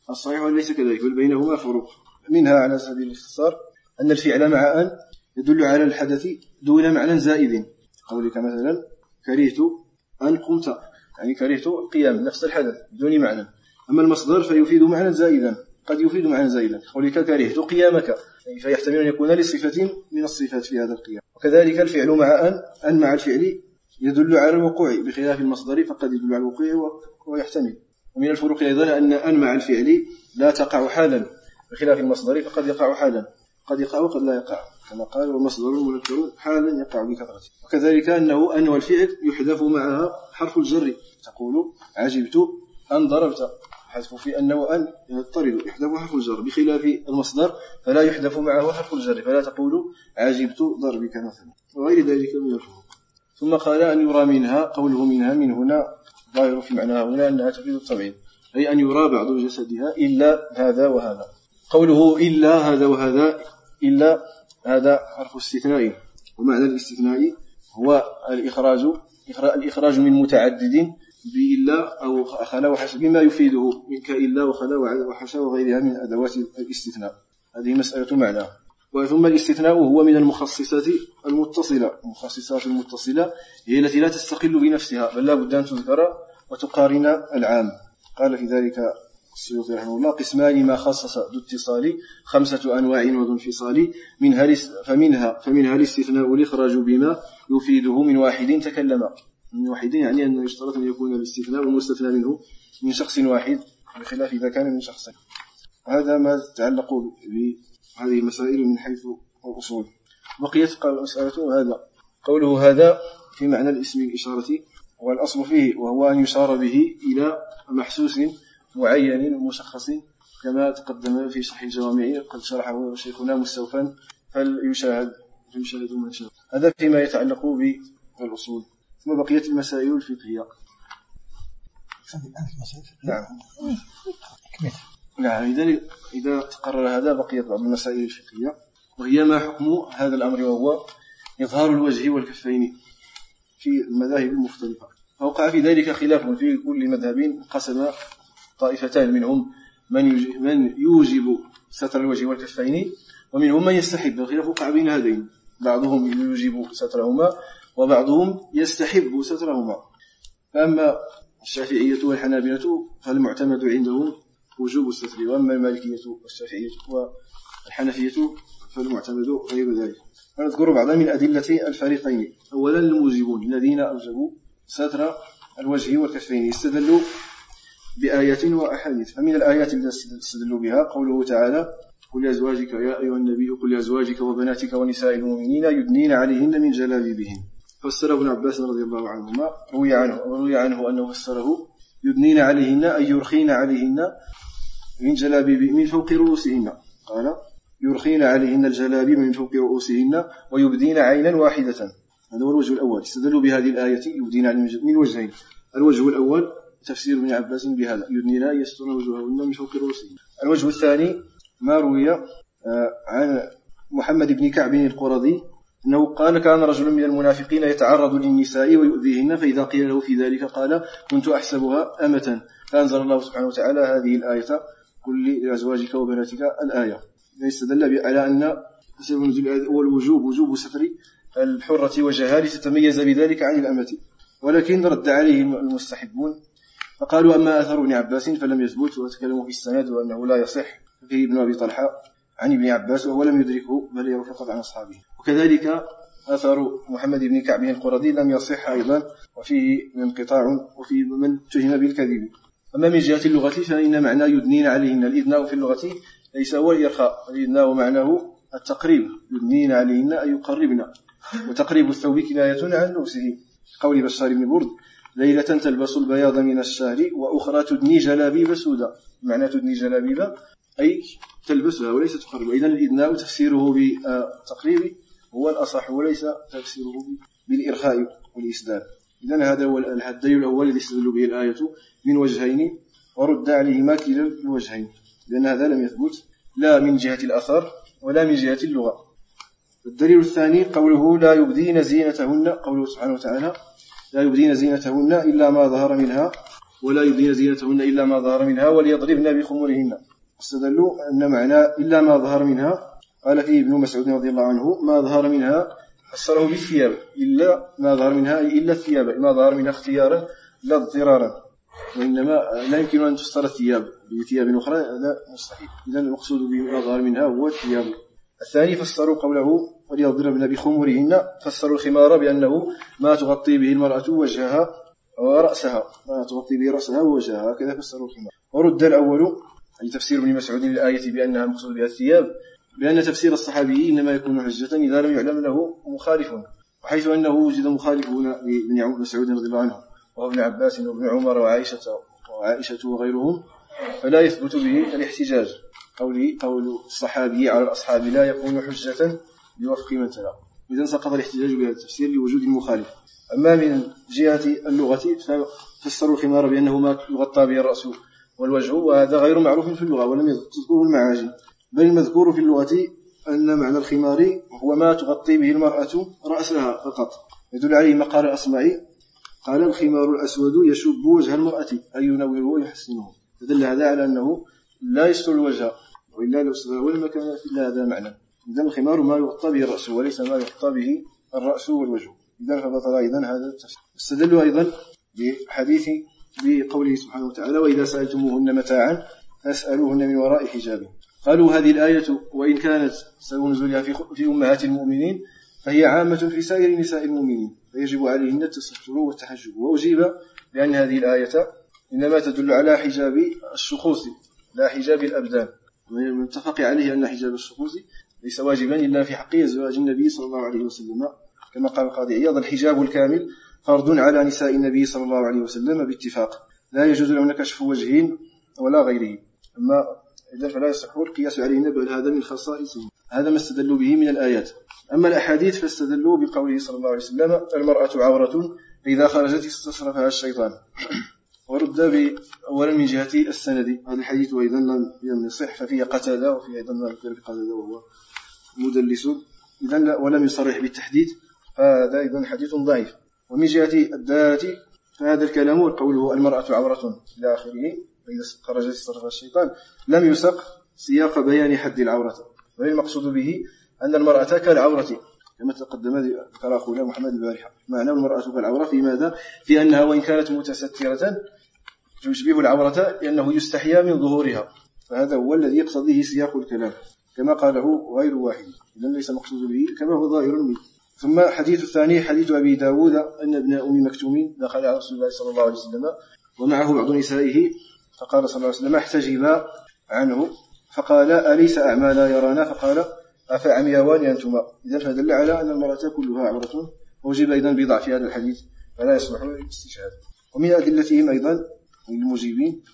الصحيح ليس كذلك، بل بينهما فروق. منها على سبيل الاختصار أن الفعل مع أن يدل على الحدث دون معنى زائد. قولك مثلا كرهت أن قمت، يعني كرهت القيام نفس الحدث بدون معنى. أما المصدر فيفيد معنى زائدا، قد يفيد معنى زائدا. قولك كرهت قيامك، فيحتمل أن يكون لصفة من الصفات في هذا القيام. وكذلك الفعل مع أن مع الفعل يدل على الوقوع بخلاف المصدر فقد يدل على الوقوع ويحتمل. ومن الفروق أيضا أن مع الفعل لا تقع حالا بخلاف المصدر فقد يقع حالا، قد يقع وقد لا يقع، كما قال ومصدر منكر حالا يقع بكثرة. وكذلك أنه الفعل يحذف معها حرف الجر، تقول عجبت أن ضربت، حذف في أن وأن يضطرد يحذف حرف الجر، بخلاف المصدر فلا يحذف معه حرف الجر، فلا تقول عجبت ضربك مثلا، وغير ذلك من الفروق. ثم قال أن يرى منها، قوله منها من هنا ظاهر في معناها هنا أنها تفيد التبعيض، أي أن يرى بعض جسدها إلا هذا وهذا. قوله إلا هذا وهذا، إلا هذا حرف استثناء، ومعنى الاستثناء هو الإخراج من متعدد بإلا أو خلا وحشا بما يفيده منك إلا وخلا وحشا وغيرها من أدوات الاستثناء. هذه مسألة معنى. ثم الاستثناء هو من المخصصات المتصلة. المخصصات المتصلة هي التي لا تستقل بنفسها بل لا بد أن تذكر وتقارن العام. قال في ذلك السيوطي رحمه الله قسمان ما خصص ذو اتصال 5 أنواع وذو انفصال فمنها الاستثناء الإخراج بما يفيده من واحد تكلم. من واحد يعني أن يشترط أن يكون الاستثناء والمستثنى منه من شخص واحد بخلاف إذا كان من شخصين. هذا ما يتعلق بهذه المسائل من حيث الأصول. بقيت مسألة هذا. قوله هذا في معنى الاسم الإشارة والأصل فيه، وهو أن يشار به إلى محسوس معين مشخص كما تقدم في شرح الجوامع قد شرحه شيخنا مستوفا فليشاهد من شاء. هذا فيما يتعلق بالأصول. ثم بقيت المسائل الفقهية. نعم. إذا تقرر هذا بقيت بعض المسائل الفقهية، وهي ما حكم هذا الأمر، وهو إظهار الوجه والكفين في المذاهب المختلفة. فوقع في ذلك خلاف في كل مذهب، قسم طائفتان منهم من يوجب ستر الوجه والكفين، ومنهم من يستحب. الخلاف وقع بين هذين، بعضهم يوجب سترهما وبعضهم يستحب سترهما. فأما الشافعية والحنابلة فالمعتمد عندهم وجوب الستر، وأما المالكية والشافعية والحنفية فالمعتمد غير ذلك. ونذكر بعضا من أدلة الفريقين. أولا الموجبون الذين أوجبوا ستر الوجه والكفين استدلوا بآيات وأحاديث. فمن الآيات التي استدلوا بها قوله تعالى قل لأزواجك يا أيها النبي قل لأزواجك وبناتك ونساء المؤمنين يدنين عليهن من جلابيبهن. فسره ابن عباس رضي الله عنهما، روي عنه أنه فسره يدنين عليهن أي يرخين عليهن من جلابيب من فوق رؤوسهن. قال يرخين عليهن الجلابيب من فوق رؤوسهن ويبدين عينا واحدة. هذا هو الوجه الأول. استدلوا بهذه الآية يبدين من وجهين. الوجه الأول تفسير ابن عباس بهذا يدنين يسترن وجوههن من فوق رؤوسهن. الوجه الثاني ما روي عن محمد بن كعب القرظي أنه قال كان رجل من المنافقين يتعرض للنساء ويؤذيهن، فإذا قيل له في ذلك قال كنت أحسبها أمة، فأنزل الله سبحانه وتعالى هذه الآية قل لأزواجك وبناتك الآية. يستدل على أن سبب نزول الآية هو وجوب ستر الحرة وجهها لتتميز بذلك عن الأمة، ولكن رد عليه المستحبون فقالوا أما أثر ابن عباس فلم يثبت، وتكلموا في السند وأنه لا يصح فيه ابن أبي طلحة عن ابن عباس وهو لم يدركه بل يروي فقط عن أصحابه. وكذلك أثر محمد بن كعب القرظي لم يصح أيضا وفيه انقطاع وفيه من اتهم بالكذب. أما من جهة اللغة فإن معنى يدنين عليهن الإدناء في اللغة ليس هو الإرخاء، الإدناء معناه التقريب، يدنين عليهن أي يقربن، وتقريب الثوب كناية عن لبسه. قول بشار بن برد ليلة تلبس البياض من الشهر وأخرى تدني جلابيب سودا. معنى تدني جلابيب أي تلبسها وليس تقرب. إذن الإدناء تفسيره بالتقريب هو الأصح وليس تفسيره بالإرخاء والإسدال. إذن هذا هو الدليل الأول الذي استدل به الآية من وجهين ورد عليهما كلا الوجهين، لأن هذا لم يثبت لا من جهة الأثر ولا من جهة اللغة. الدليل الثاني قوله لا يبدين زينتهن، قوله سبحانه وتعالى لا يبدين زينتهن إلا ما ظهر منها ولا يبدين زينتهن إلا ما ظهر منها وليضربن بخمرهن. استدلوا أن معنى إلا ما ظهر منها قال فيه ابن مسعود رضي الله عنه ما ظهر منها فسره بالثياب، إلا ما ظهر منها أي إلا الثياب، ما ظهر منها اختيارا لا اضطرارا، وإنما لا يمكن أن تفسر الثياب بثياب أخرى، هذا مستحيل. إذن المقصود بما ظهر منها هو الثياب. الثاني فسروا قوله وليضربن بخمرهن، فسروا الخمار بأنه ما تغطي به المرأة وجهها ورأسها، ما تغطي به رأسها ووجهها، هكذا فسروا الخمار. ورد الأول أي تفسير ابن مسعود للآية بأنها مقصود بها الثياب، بأن تفسير الصحابي إنما يكون حجة إذا لم يعلم له مخالف، وحيث أنه وجد مخالفون لابن مسعود رضي الله عنه وهو ابن عباس وابن عمر وعائشة وغيرهم، فلا يثبت به الاحتجاج. قول الصحابي على الأصحاب لا يكون حجة بوفق من تلا، إذن سقط الاحتجاج بهذا التفسير لوجود المخالف. أما من جهة اللغة ففسروا الخمار بأنه ما يغطى به الرأس والوجه، وهذا غير معروف في اللغة ولم تذكره المعاجم، بل المذكور في اللغة أن معنى الخمار هو ما تغطي به المرأة رأسها فقط، يدل عليه ما قال الأصمعي قال الخمار الأسود يشب وجه المرأة أي ينوره ويحسنه، فدل هذا على أنه لا يستر الوجه، وإلا لو استر ولما كان إلا هذا معنى. إذن الخمار ما يغطى به الرأس وليس ما يغطى به الرأس والوجه، إذن فبطل أيضا هذا التفسير. استدلوا أيضا بحديث بقوله سبحانه وتعالى وإذا سألتموهن متاعا فاسألوهن من وراء حجاب. قالوا هذه الآية وإن كانت سبب نزولها في أمهات المؤمنين فهي عامة في سائر نساء المؤمنين، فيجب عليهن التستر والتحجب. وأجيب بأن هذه الآية إنما تدل على حجاب الشخوص لا حجاب الأبدان، ومتفق عليه أن حجاب الشخوص ليس واجبا إلا في حق أزواج النبي صلى الله عليه وسلم، كما قال القاضي عياض الحجاب الكامل فرض على نساء النبي صلى الله عليه وسلم باتفاق، لا يجوز لهن كشف وجهين ولا غيره، أما إذا فلا يصح القياس عليهن بل هذا من خصائصهم. هذا ما استدلوا به من الآيات. أما الأحاديث فاستدلوا بقوله صلى الله عليه وسلم المرأة عورة إذا خرجت استصرفها الشيطان. ورد أولا من جهة السند، هذا الحديث أيضا لم يصح، ففيه قتادة وفيه أيضا قتادة وهو مدلس إذن ولم يصرح بالتحديد، فهذا أيضا حديث ضعيف. ومن جهة الدالة فهذا الكلام وقوله المرأة عورة إلى آخره فإذا خرجت استصرفها الشيطان لم يسق سياق بيان حد العورة، بل المقصود به أن المرأة كالعورة كما تقدم ذكر أخونا محمد البارحة. معنى المرأة كالعورة في ماذا؟ في أنها وإن كانت متسترة تشبه العورة لأنه يستحيا من ظهورها، فهذا هو الذي يقتضيه سياق الكلام كما قاله غير واحد، إذن ليس مقصود به كما هو ظاهر منه. ثم حديث الثاني حديث أبي داود أن ابن أم مكتوم دخل على رسول الله صلى الله عليه وسلم ومعه بعض نسائه، فقال صلى الله عليه وسلم احتجبا عنه، فقال أليس أعمى لا يرانا؟ فقال أفعميوان أنتما؟ إذن فدل على أن المرأة كلها عورة، وجب أيضا بضعف هذا الحديث فلا يصلح للاستشهاد. ومن أدلتهم أيضا الموجبين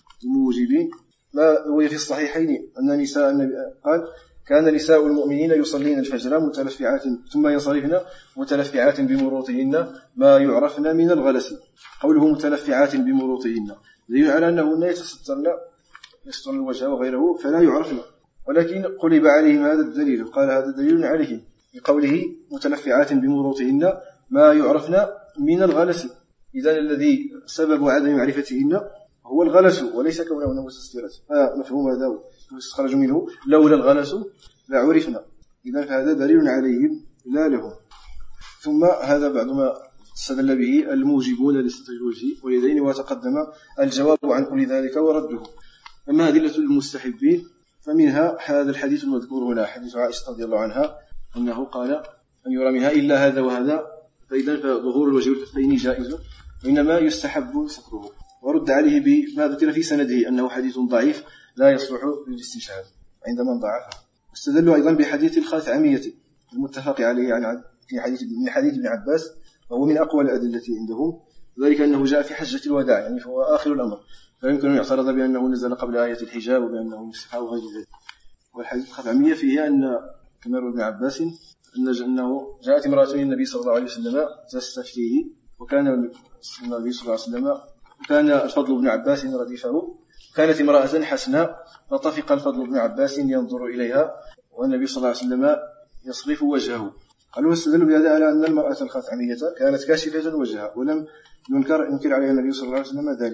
ما روي في الصحيحين أن نساء النبي قال كان نساء المؤمنين يصلين الفجر متلفعات ثم ينصرفن متلفعات بمروطهن ما يعرفن من الغلس. قوله متلفعات بمروطهن دليل على أنهن يسترن الوجه وغيره فلا يعرفن، ولكن قلب عليهم هذا الدليل، قال هذا دليل عليهم بقوله متلفعات بمروطهن ما يعرفن من الغلس. إذن الذي سبب عدم معرفتهن هو الغلس وليس كونهن مستترات، مفهوم هذا يستخرج منه لولا الغلس لا عرفنا، إذن فهذا دليل عليهم لا لهم. ثم هذا بعد ما استدل به الموجبون لستر الوجه واليدين، وتقدم الجواب عن كل ذلك ورده. أما أدلة المستحبين فمنها هذا الحديث المذكور هنا حديث عائشة رضي الله عنها أنه قال أن يرى منها إلا هذا وهذا، فإذن فظهور الوجه والكفين جائز وإنما يستحب ستره. ورد عليه بما ذكر في سنده أنه حديث ضعيف لا يصلح للاستشهاد عند من ضعفه. استدلوا أيضا بحديث الخاتعمية المتفق عليه من حديث ابن عباس، وهو من أقوى الأدلة عندهم، ذلك أنه جاء في حجة الوداع يعني فهو آخر الأمر، فيمكن أن يعترض بأنه نزل قبل آية الحجاب وبأنه مسحة وغير ذلك. والحديث الخاتعمية فيه أن كما روى ابن عباس أنه جاءت امرأة النبي صلى الله عليه وسلم تستفتيه، وكان النبي صلى الله عليه وسلم كان الفضل بن عباس رديفه، كانت امرأة حسناء، فطفق الفضل بن عباس ينظر إليها والنبي صلى الله عليه وسلم يصرف وجهه. قالوا استدلوا بهذا على أن المرأة الخاتعمية كانت كاشفة وجهها ولم ينكر عليها النبي صلى الله عليه وسلم ذلك،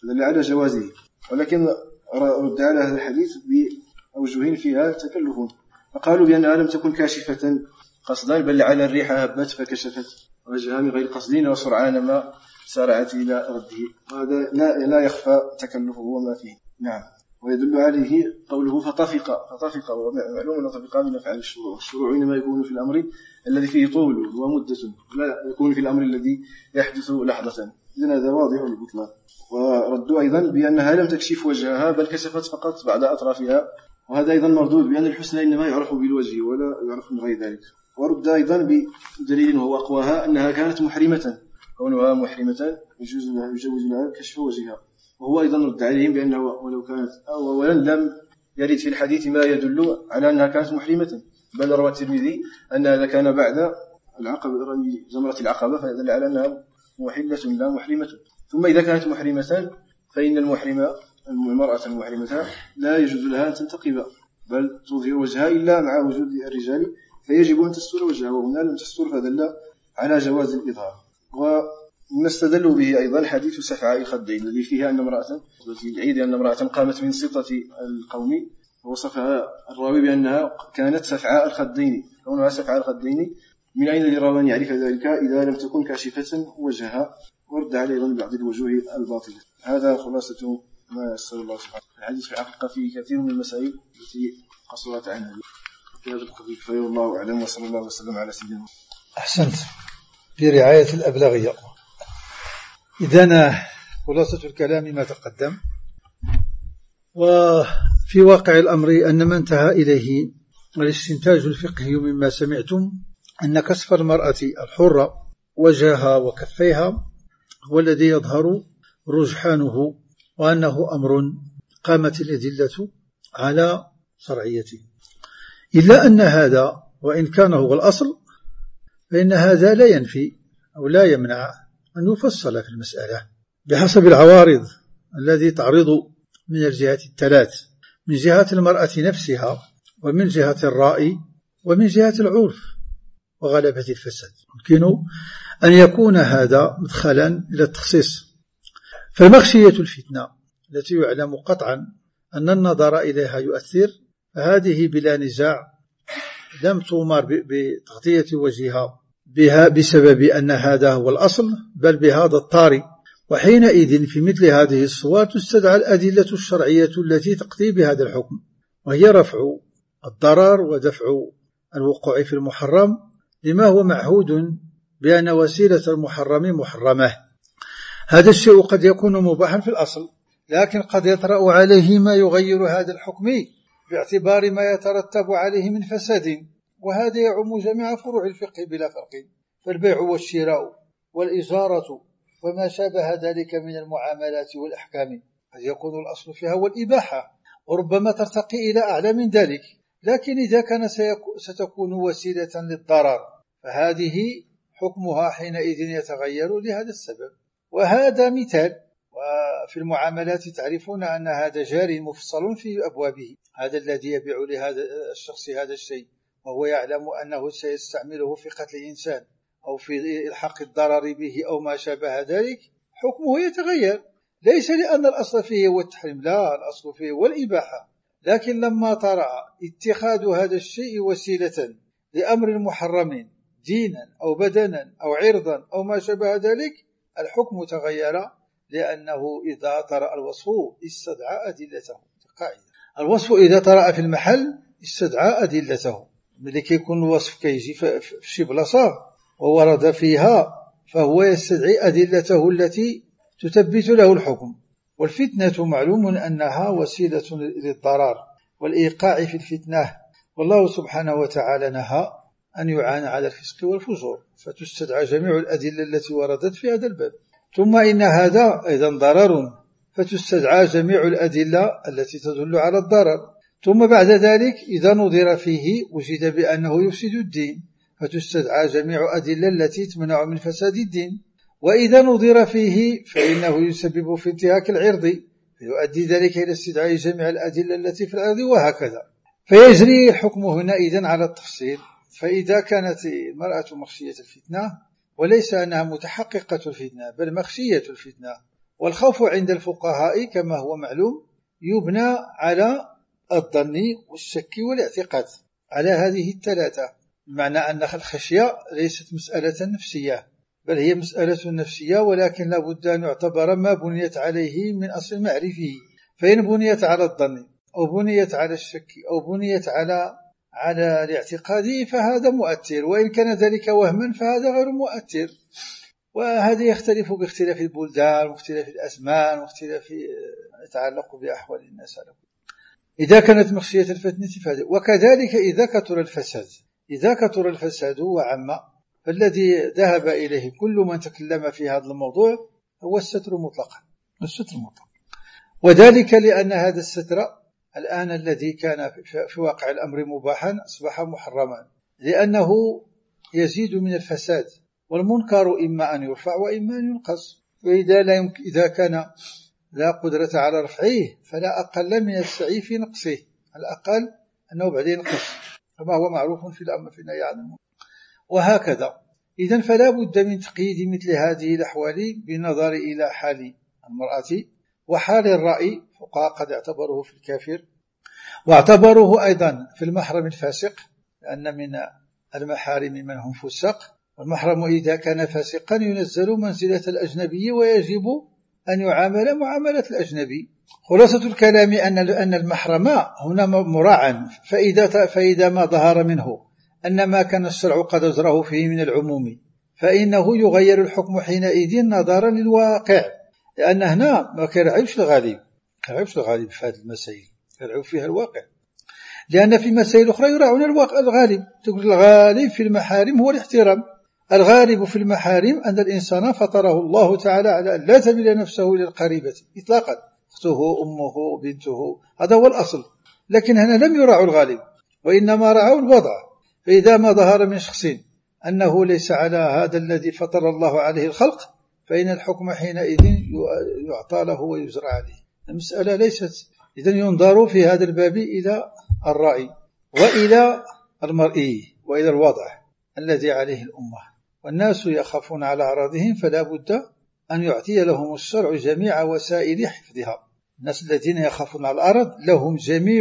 دل على جوازه. ولكن رد على هذا الحديث بأوجه فيها تكلف، فقالوا بأنها لم تكن كاشفة قصدا، بل على الريح هبت فكشفت وجهها من غير قصدين وسرعان ما سارعت إلى رده، وهذا لا يخفى تكلفه وما فيه. نعم. ويدل عليه قوله فطفق، ومعلوم أن طفق من أفعال الشروع، والشروع إنما يكون في الأمر الذي فيه طول ومدة، لا يكون في الأمر الذي يحدث لحظة. إذن هذا واضح البطلان. وردوا أيضا بأنها لم تكشف وجهها بل كشفت فقط بعض أطرافها، وهذا أيضا مردود بأن الحسن إنما يعرف بالوجه ولا يعرف من غير ذلك. ورد أيضا بدليل هو أقواها أنها كانت محرمة، كونها محرمة يجوز لها كشف وجهها. وهو أيضا رد عليهم بأنه ولو كانت أولا لم يرد في الحديث ما يدل على أنها كانت محرمة، بل روى الترمذي أن هذا كان بعد رمي جمرة العقبة، فيدل على أنها محلة لا محرمة. ثم إذا كانت محرمة فإن المرأة المحرمة لا يجوز لها أن تنتقب بل تظهر وجهها إلا مع وجود الرجال، فيجب أن تستر وجهها، وهنا لم تستر فدل على جواز الإظهار. وما استدلوا به أيضا حديث سفعاء الخدين الذي فيها أن امرأة قامت من سطة القوم، ووصفها الراوي بأنها كانت سفعاء الخدين. كونها سفعاء الخدين من أين الراوي أن يعرف ذلك إذا لم تكن كاشفة وجهها؟ ورد عليه أيضا بعض الوجوه الباطلة. هذا خلاصة ما يسر الله سبحانه. الحديث في الحقيقة فيه كثير من المسائل التي قصرت عنها. في هذا القضية فيا الله أعلم، وصلى الله وسلم على سيدنا. أحسنت في رعاية الأبلغية. إذن خلاصة الكلام ما تقدم. وفي واقع الأمر أن ما انتهى إليه الاستنتاج الفقهي مما سمعتم أن كسف المرأة الحرة وجهها وكفيها هو الذي يظهر رجحانه، وأنه أمر قامت الأدلة على شرعيته. إلا أن هذا وإن كان هو الأصل فإن هذا لا ينفي أو لا يمنع أن يفصل في المسألة بحسب العوارض الذي تعرض من الجهة الثلاث، من جهة المرأة نفسها، ومن جهة الرأي، ومن جهة العرف وغلبة الفساد. يمكن أن يكون هذا مدخلا إلى التخصيص. فمخشية الفتنة التي يعلم قطعا أن النظر إليها يؤثر، فهذه بلا نزاع لم تؤمر بتغطية وجهها بها بسبب أن هذا هو الأصل، بل بهذا الطارئ. وحينئذ في مثل هذه الصور تستدعى الأدلة الشرعية التي تقضي بهذا الحكم، وهي رفع الضرر ودفع الوقوع في المحرم، لما هو معهود بأن وسيلة المحرم محرمة. هذا الشيء قد يكون مباحا في الأصل، لكن قد يطرأ عليه ما يغير هذا الحكم باعتبار ما يترتب عليه من فساد، وهذا يعم جميع فروع الفقه بلا فرق. فالبيع والشراء والإجارة وما شابه ذلك من المعاملات والأحكام قد يكون الأصل فيها والإباحة، وربما ترتقي إلى أعلى من ذلك. لكن إذا كان ستكون وسيلة للضرر فهذه حكمها حينئذ يتغير لهذا السبب. وهذا مثال. وفي المعاملات تعرفون أن هذا جاري مفصل في أبوابه. هذا الذي يبيع لهذا الشخص هذا الشيء وهو يعلم أنه سيستعمله في قتل إنسان أو في إلحاق الضرر به أو ما شابه ذلك، حكمه يتغير، ليس لأن الأصل فيه هو التحريم، لا، الأصل فيه هو الإباحة. لكن لما طرأ اتخاذ هذا الشيء وسيلة لأمر محرم دينا أو بدنا أو عرضا أو ما شابه ذلك، الحكم تغير، لأنه إذا طرأ الوصف استدعى أدلته. قاعدة: الوصف إذا طرأ في المحل استدعى أدلته. لكي يكون الوصف كيجي في شي بلاصة وورد فيها فهو يستدعي أدلته التي تثبت له الحكم. والفتنة معلوم أنها وسيلة للضرر والإيقاع في الفتنة، والله سبحانه وتعالى نهى أن يعان على الفسق والفجور، فتستدعى جميع الأدلة التي وردت في هذا الباب. ثم إن هذا أيضا ضرر، فتستدعى جميع الأدلة التي تدل على الضرر. ثم بعد ذلك إذا نظر فيه وجد بأنه يفسد الدين، فتستدعى جميع أدلة التي تمنع من فساد الدين. وإذا نظر فيه فإنه يسبب في انتهاك العرض، فيؤدي ذلك إلى استدعاء جميع الأدلة التي في العرض، وهكذا. فيجري الحكم هنا إذن على التفصيل. فإذا كانت المرأة مخشية الفتنة، وليس أنها متحققة الفتنة بل مخشية الفتنة، والخوف عند الفقهاء كما هو معلوم يبنى على الظن والشك والاعتقاد، على هذه الثلاثة، بمعنى أن الخشية ليست مسألة نفسية بل هي مسألة نفسية، ولكن لا بد أن يعتبر ما بنيت عليه من أصل معرفه. فإن بنيت على الظن أو بنيت على الشك أو بنيت على الاعتقاد فهذا مؤثر، وإن كان ذلك وهما فهذا غير مؤثر. وهذا يختلف باختلاف البلدان واختلاف الأزمان واختلاف يتعلق بأحوال الناس. إذا كانت مخشية الفتنة فهذا. وكذلك إذا كثر الفساد وعم، فالذي ذهب إليه كل من تكلم في هذا الموضوع هو الستر مطلقا، وذلك لأن هذا الستر الآن الذي كان في واقع الأمر مباحا أصبح محرما، لأنه يزيد من الفساد، والمنكر إما أن يرفع وإما أن ينقص، وإذا كان لا قدرة على رفعه فلا أقل من السعي في نقصه، الأقل أنه بعدين ينقص كما هو معروف في الأمر في النهي عن المنكر. وهكذا إذن فلا بد من تقييد مثل هذه الأحوال بالنظر إلى حال المرأة وحال الرأي. فقهاء قد اعتبروه في الكافر، واعتبروه أيضا في المحرم الفاسق، لأن من المحارم من هم فساق، والمحرم إذا كان فاسقا ينزل منزلة الأجنبي ويجب أن يعامل معاملة الأجنبي. خلاصة الكلام أن المحرم هنا مراعا، فإذا ما ظهر منه أن ما كان الشرع قد أجره فيه من العموم فإنه يغير الحكم حينئذ نظرا للواقع، لأن هنا ما كيرعبش الغالب في هذه المسائل، يرعب فيها الواقع، لأن في مسائل أخرى يراعون الغالب. تقول الغالب في المحارم هو الاحترام، الغالب في المحارم أن الإنسان فطره الله تعالى على أن لا تميل نفسه للقريبة إطلاقا، أخته أمه بنته، هذا هو الأصل. لكن هنا لم يراعوا الغالب وإنما رعوا الوضع. فإذا ما ظهر من شخص أنه ليس على هذا الذي فطر الله عليه الخلق فإن الحكم حينئذ يعطى له ويجرى عليه. المسألة ليست إذن ينظر في هذا الباب إلى الرأي وإلى المرئي وإلى الوضع الذي عليه الأمة، والناس يخافون على أعراضهم فلا بد أن يعطي لهم الشرع جميع وسائل حفظها. الناس الذين يخافون على الأرض لهم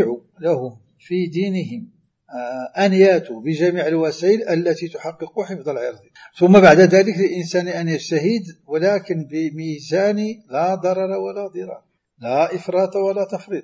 في دينهم أن ياتوا بجميع الوسائل التي تحقق حفظ العرض. ثم بعد ذلك للإنسان أن يجتهد، ولكن بميزان لا ضرر ولا ضرار، لا إفراط ولا تفريط،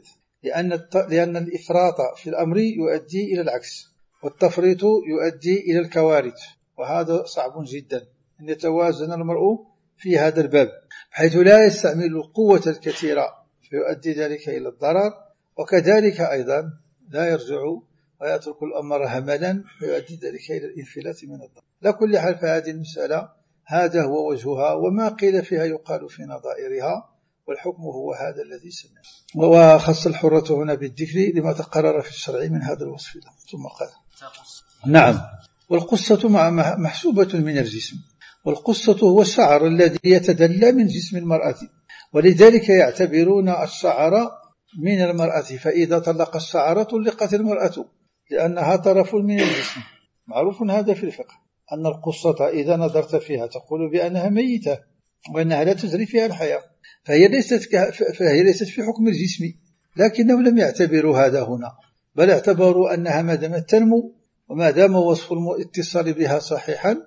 لأن الإفراط في الأمر يؤدي إلى العكس، والتفريط يؤدي إلى الكوارث، وهذا صعب جدا أن يتوازن المرء في هذا الباب، حيث لا يستعمل القوة الكثيرة فيؤدي ذلك إلى الضرر، وكذلك أيضا لا يرجع ويترك الأمر هملا فيؤدي ذلك إلى الانفلات من الضرر. لكل حال فهذه المسألة هذا هو وجهها، وما قيل فيها يقال في نظائرها، والحكم هو هذا الذي سمعنا. وخص الحرة هنا بالذكر لما تقرر في الشرع من هذا الوصف. ثم قال نعم، والقصة محسوبة من الجسم، والقصة هو الشعر الذي يتدلى من جسم المرأة، ولذلك يعتبرون الشعر من المرأة، فإذا طلق الشعر طلقت المرأة لأنها طرف من الجسم. معروف هذا في الفقه أن القصة إذا نظرت فيها تقول بأنها ميتة وأنها لا تجري فيها الحياة، فهي ليست في حكم الجسم، لكنهم لم يعتبروا هذا هنا، بل اعتبروا أنها ما دامت تنمو وما دام وصف الاتصال بها صحيحا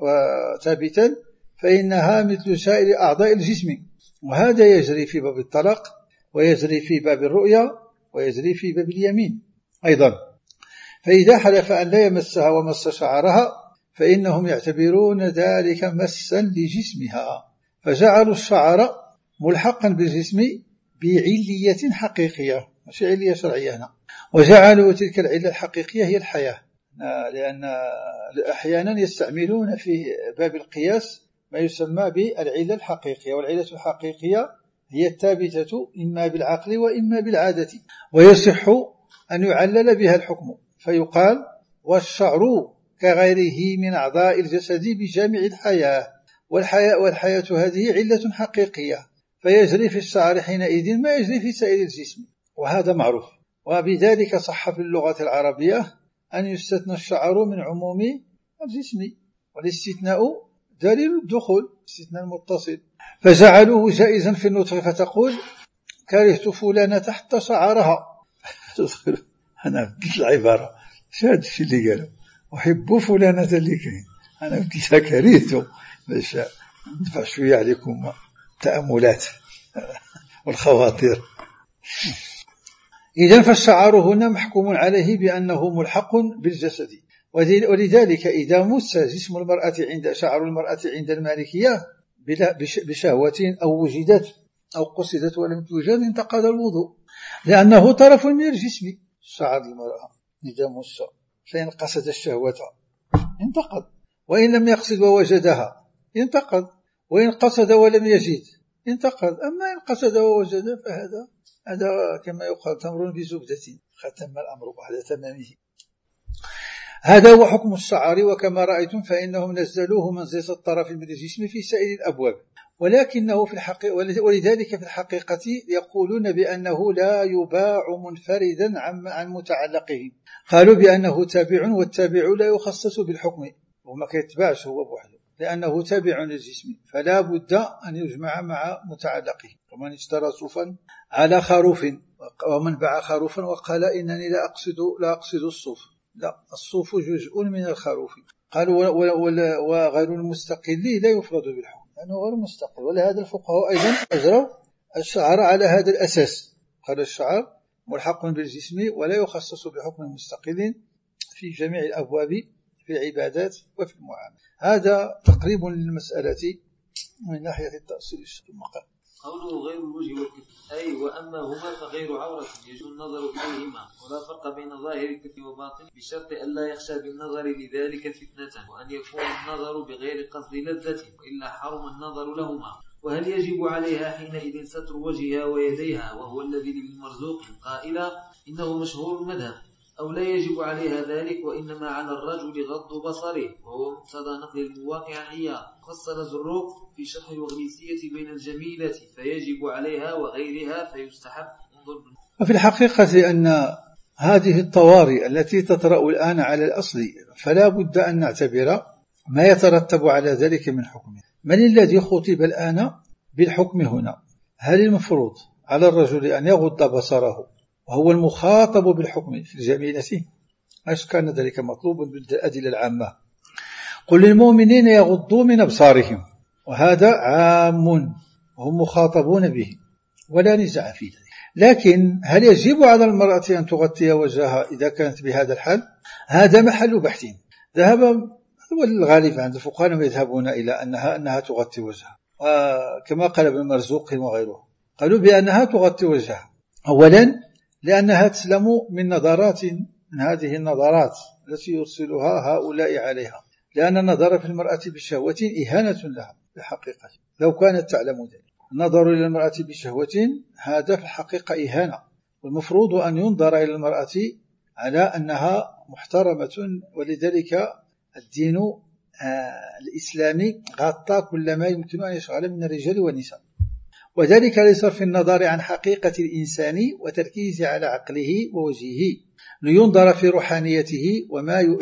وثابتا فإنها مثل سائر أعضاء الجسم، وهذا يجري في باب الطلاق ويجري في باب الرؤيا ويجري في باب اليمين أيضا. فإذا حلف أن لا يمسها ومس شعرها فإنهم يعتبرون ذلك مسا لجسمها، فجعلوا الشعر ملحقا بالجسم بعلية حقيقية مش علية شرعية هنا، وجعلوا تلك العلة الحقيقية هي الحياة، لأن أحيانا يستعملون في باب القياس ما يسمى بالعلة الحقيقية، والعلة الحقيقية هي الثابتة إما بالعقل وإما بالعادة، ويصح أن يعلل بها الحكم، فيقال والشعر كغيره من أعضاء الجسد بجامع الحياة، والحياة هذه علة حقيقية، فيجري في الشعر حينئذ ما يجري في سائر الجسم، وهذا معروف. وبذلك صح في اللغة العربية أن يستثنى الشعر من عموم الجسم، والاستثناء دليل الدخول، استثناء المتصل، فجعلوه جائزا في النطق، فتقول كرهت فلانة حتى شعرها. أنا بدلت العبارة، هذا الشيء اللي قالوا أحب فلانة اللي كاين، أنا بدلتها كرهته باش ندفع شوية عليكم التأملات والخواطر. إذن فالشعر هنا محكوم عليه بأنه ملحق بالجسد، ولذلك إذا مس جسم المرأة شعر المرأة عند المالكية بشهوة أو وجدت أو قصدت ولم توجد انتقض الوضوء، لأنه طرف من الجسم. شعر المرأة إذا مس فإن قصد الشهوة انتقض، وإن لم يقصد ووجدها انتقض، وإن قصد ولم يجد انتقض. أما إن قصد ووجد فهذا كما يقال تمر بزبدة، ختم الأمر بعد تمامه. هذا هو حكم الشعر، وكما رأيتم فإنهم نزلوه منزلة الطرف من الجسم في سائر الأبواب، ولكنه ولذلك في الحقيقة يقولون بأنه لا يباع منفردا عن متعلقه. قالوا بأنه تابع، والتابع لا يخصص بالحكم، وما كيتباعش هو بوحده، لأنه تابع للجسم، فلا بد أن يجمع مع متعلقه. ومن اشترى صوفا على خروف، ومن باع خروفا وقال إنني لا أقصد الصوف، لا، الصوف جزء من الخروف. قالوا وغير المستقل لا يفرد بالحكم لأنه غير مستقل. ولهذا الفقهاء أيضا أجروا الشعر على هذا الأساس، قال الشعر ملحق بالجسم ولا يخصص بحكم مستقل في جميع الأبواب في العبادات وفي المعاملة. هذا تقريب للمسألة من ناحية التأصيل المقام. قوله غير الوجه والكف أي وأما هما فغير عورة يجب النظر إليهما، ولا فرق بين ظاهر الكف وباطن، بشرط ألا يخشى بالنظر لذلك فتنة، وأن يكون النظر بغير قصد لذة، وإلا حرم النظر لهما. وهل يجب عليها حينئذ ستر وجهها ويديها، وهو الذي للمرزوق قائلا إنه مشهور المذهب، أو لا يجب عليها ذلك، وإنما على الرجل غض بصره، وهو مقتضى نقل المواقع عن عياض. فصل زروق في شرح الوغليسية بين الجميلة فيجب عليها وغيرها فيستحب. وفي الحقيقة أن هذه الطوارئ التي تطرأ الآن على الأصل فلا بد أن نعتبر ما يترتب على ذلك من حكم. من الذي خطب الآن بالحكم هنا؟ هل المفروض على الرجل أن يغض بصره وهو المخاطب بالحكم في الجميلة؟ أش كان ذلك مطلوب بالأدلة العامة؟ قل للمؤمنين يغضوا من أبصارهم، وهذا عام وهم مخاطبون به ولا نزاع في ذلك. لكن هل يجب على المرأة أن تغطي وجهها إذا كانت بهذا الحال؟ هذا محل بحث. والغالب عند الفقهاء يذهبون إلى أنها تغطي وجهها، وكما قال ابن مرزوق وغيره قالوا بأنها تغطي وجهها. أولا لأنها تسلم من نظرات، من هذه النظرات التي يرسلها هؤلاء عليها، لأن النظر في المرأة بشهوة إهانة لها بالحقيقة لو كانت تعلم ذلك. النظر إلى المرأة بشهوة هذا في الحقيقة إهانة، والمفروض أن ينظر إلى المرأة على أنها محترمة. ولذلك الدين الإسلامي غطى كل ما يمكن أن يشغل من الرجال والنساء، وذلك لصرف النظر عن حقيقة الإنسان وتركيز على عقله ووجهه، لينظر في روحانيته وما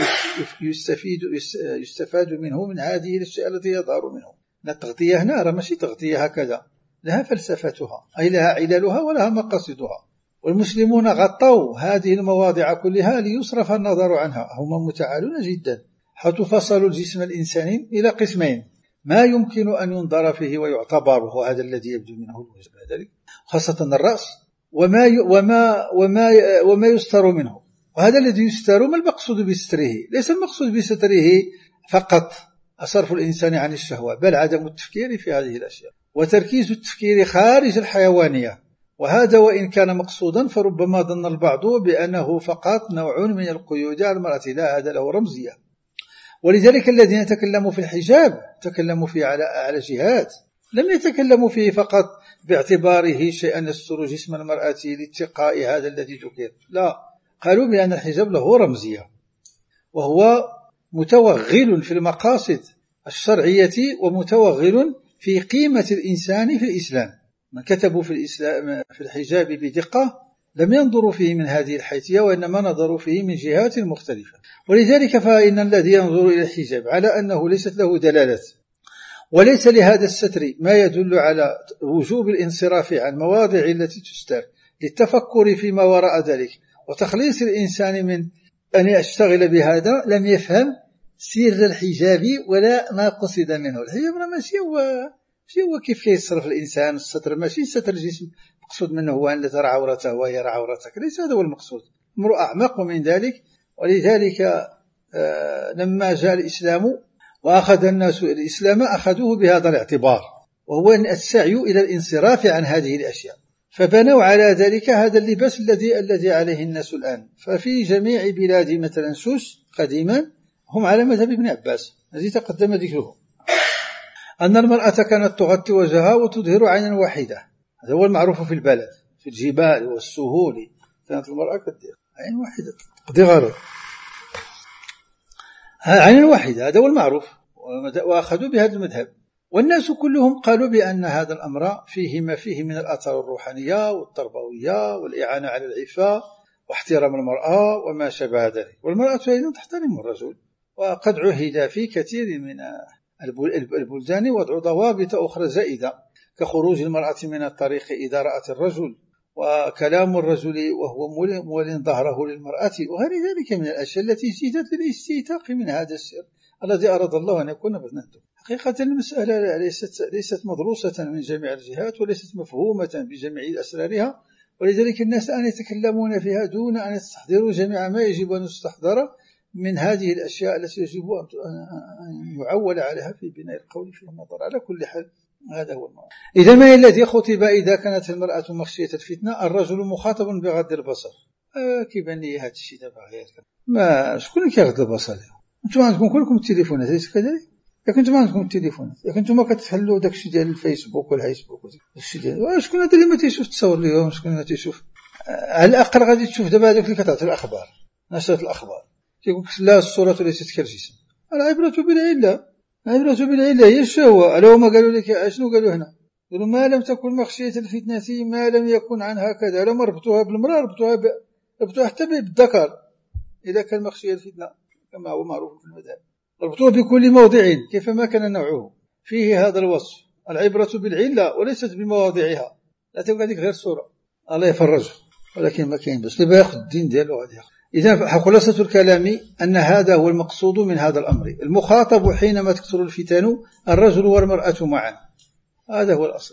يستفاد منه من هذه الأشياء التي يظهر منه. التغطية هنا ماشي تغطية هكذا، لها فلسفتها، أي لها عللها ولها مقاصدها. والمسلمون غطوا هذه المواضع كلها ليصرف النظر عنها. هم متعالون جدا، حيث فصلوا الجسم الإنساني إلى قسمين: ما يمكن أن ينظر فيه ويعتبر، وهذا الذي يبدو منه الوجه ذلك خاصة الرأس، وما يستر منه، وهذا الذي يستر ما المقصود بستره؟ ليس المقصود بستره فقط صرف الإنسان عن الشهوة، بل عدم التفكير في هذه الأشياء وتركيز التفكير خارج الحيوانية. وهذا وإن كان مقصودا فربما ظن البعض بأنه فقط نوع من القيود على المرأة، لا، هذا له رمزية. ولذلك الذين تكلموا في الحجاب تكلموا فيه على جهات، لم يتكلموا فيه فقط باعتباره شيئا يستر جسم المرأة لاتقاء هذا الذي ذكر، لا، قالوا بأن الحجاب له رمزية، وهو متوغل في المقاصد الشرعية ومتوغل في قيمة الإنسان في الإسلام. من كتبوا في الإسلام في الحجاب بدقة لم ينظروا فيه من هذه الحيثية، وإنما نظروا فيه من جهات مختلفة. ولذلك فإن الذي ينظر إلى الحجاب على أنه ليست له دلالة وليس لهذا الستر ما يدل على وجوب الانصراف عن مواضع التي تستر للتفكر فيما وراء ذلك وتخليص الإنسان من أن يشتغل بهذا، لم يفهم سر الحجاب ولا ما قصد منه. الحجاب ماشي هو كيف يصرف الإنسان الستر، ماشي ستر الجسم مقصود منه هو أن ترى عورته ويرى عورتك، ليس هذا هو المقصود، الأمر أعمق من ذلك. ولذلك لما جاء الإسلام وأخذ الناس الإسلام أخذوه بهذا الاعتبار، وهو السعي إلى الانصراف عن هذه الأشياء، فبنوا على ذلك هذا اللباس الذي عليه الناس الآن. ففي جميع بلاد مثلا سوس قديما هم على مذهب ابن عباس الذي تقدم ذكره، أن المرأة كانت تغطي وجهها وتظهر عينا واحدة، هذا هو المعروف في البلد، في الجبال والسهول كانت المرأة كتدير عين واحدة تقضي غرض، عين واحدة، هذا هو المعروف، وأخذوا بهذا المذهب. والناس كلهم قالوا بأن هذا الأمر فيه ما فيه من الآثار الروحانية والتربوية والإعانة على العفاف واحترام المرأة وما شابه ذلك، والمرأة أيضا تحترم الرجل. وقد عهد في كثير من البلدان وضع ضوابط أخرى زائدة كخروج المرأة من الطريق إذا رأت الرجل، وكلام الرجل وهو مول ظهره للمرأة، وغير ذلك من الأشياء التي زيدت للاستيثاق من هذا السر الذي أراد الله أن يكون بذنته. حقيقة المسألة ليست مدروسة من جميع الجهات وليست مفهومة بجميع أسرارها، ولذلك الناس الآن يتكلمون فيها دون أن يستحضروا جميع ما يجب أن يستحضر من هذه الأشياء التي يجب أن يعول عليها في بناء القول في النظر. على كل حال هذا هو المعنى. إذا ما الذي خطب إذا كانت المرأة مخشية الفتنة؟ الرجل مخاطب بغض البصر. كيبان لي هذا الشيء دابا غير ما شكون كيغض البصر؟ انتم عندكم كلكم التليفونات، ليس كذلك؟ يا كنتم عندكم التليفونات، يا كنتم ما كتحلوا داكشي ديال الفيسبوك والهيسبوك داكشي ديال شكون هذا اللي ما تيشوف تصور اليوم، شكون ما تيشوف؟ على الأقل غادي تشوف دابا هذوك اللي كتعطي الأخبار، نشرة الأخبار كيقول لك لا الصورة ليست كالجسم. العبرة بالعلة، العبرة بالعلة هي الشهوة. ألا هما قالوا لك شنو قالوا هنا؟ قالوا ما لم تكن مخشية الفتنة ما لم يكن عنها كذا، لما ربطوها بالمرأة ربطوها حتى بالذكر إذا كان مخشية الفتنة كما هو معروف في المذاهب، ربطوه بكل موضع كيفما كان نوعه فيه هذا الوصف. العبرة بالعلة وليست بمواضعها، لا تبقى هذيك غير صورة الله يفرجه، ولكن ما كاين باش اللي ياخذ الدين ديالو غادي ياخذ. إذا خلاصة الكلام أن هذا هو المقصود من هذا الأمر. المخاطب حينما تكثر الفتن الرجل والمرأة معا، هذا هو الأصل.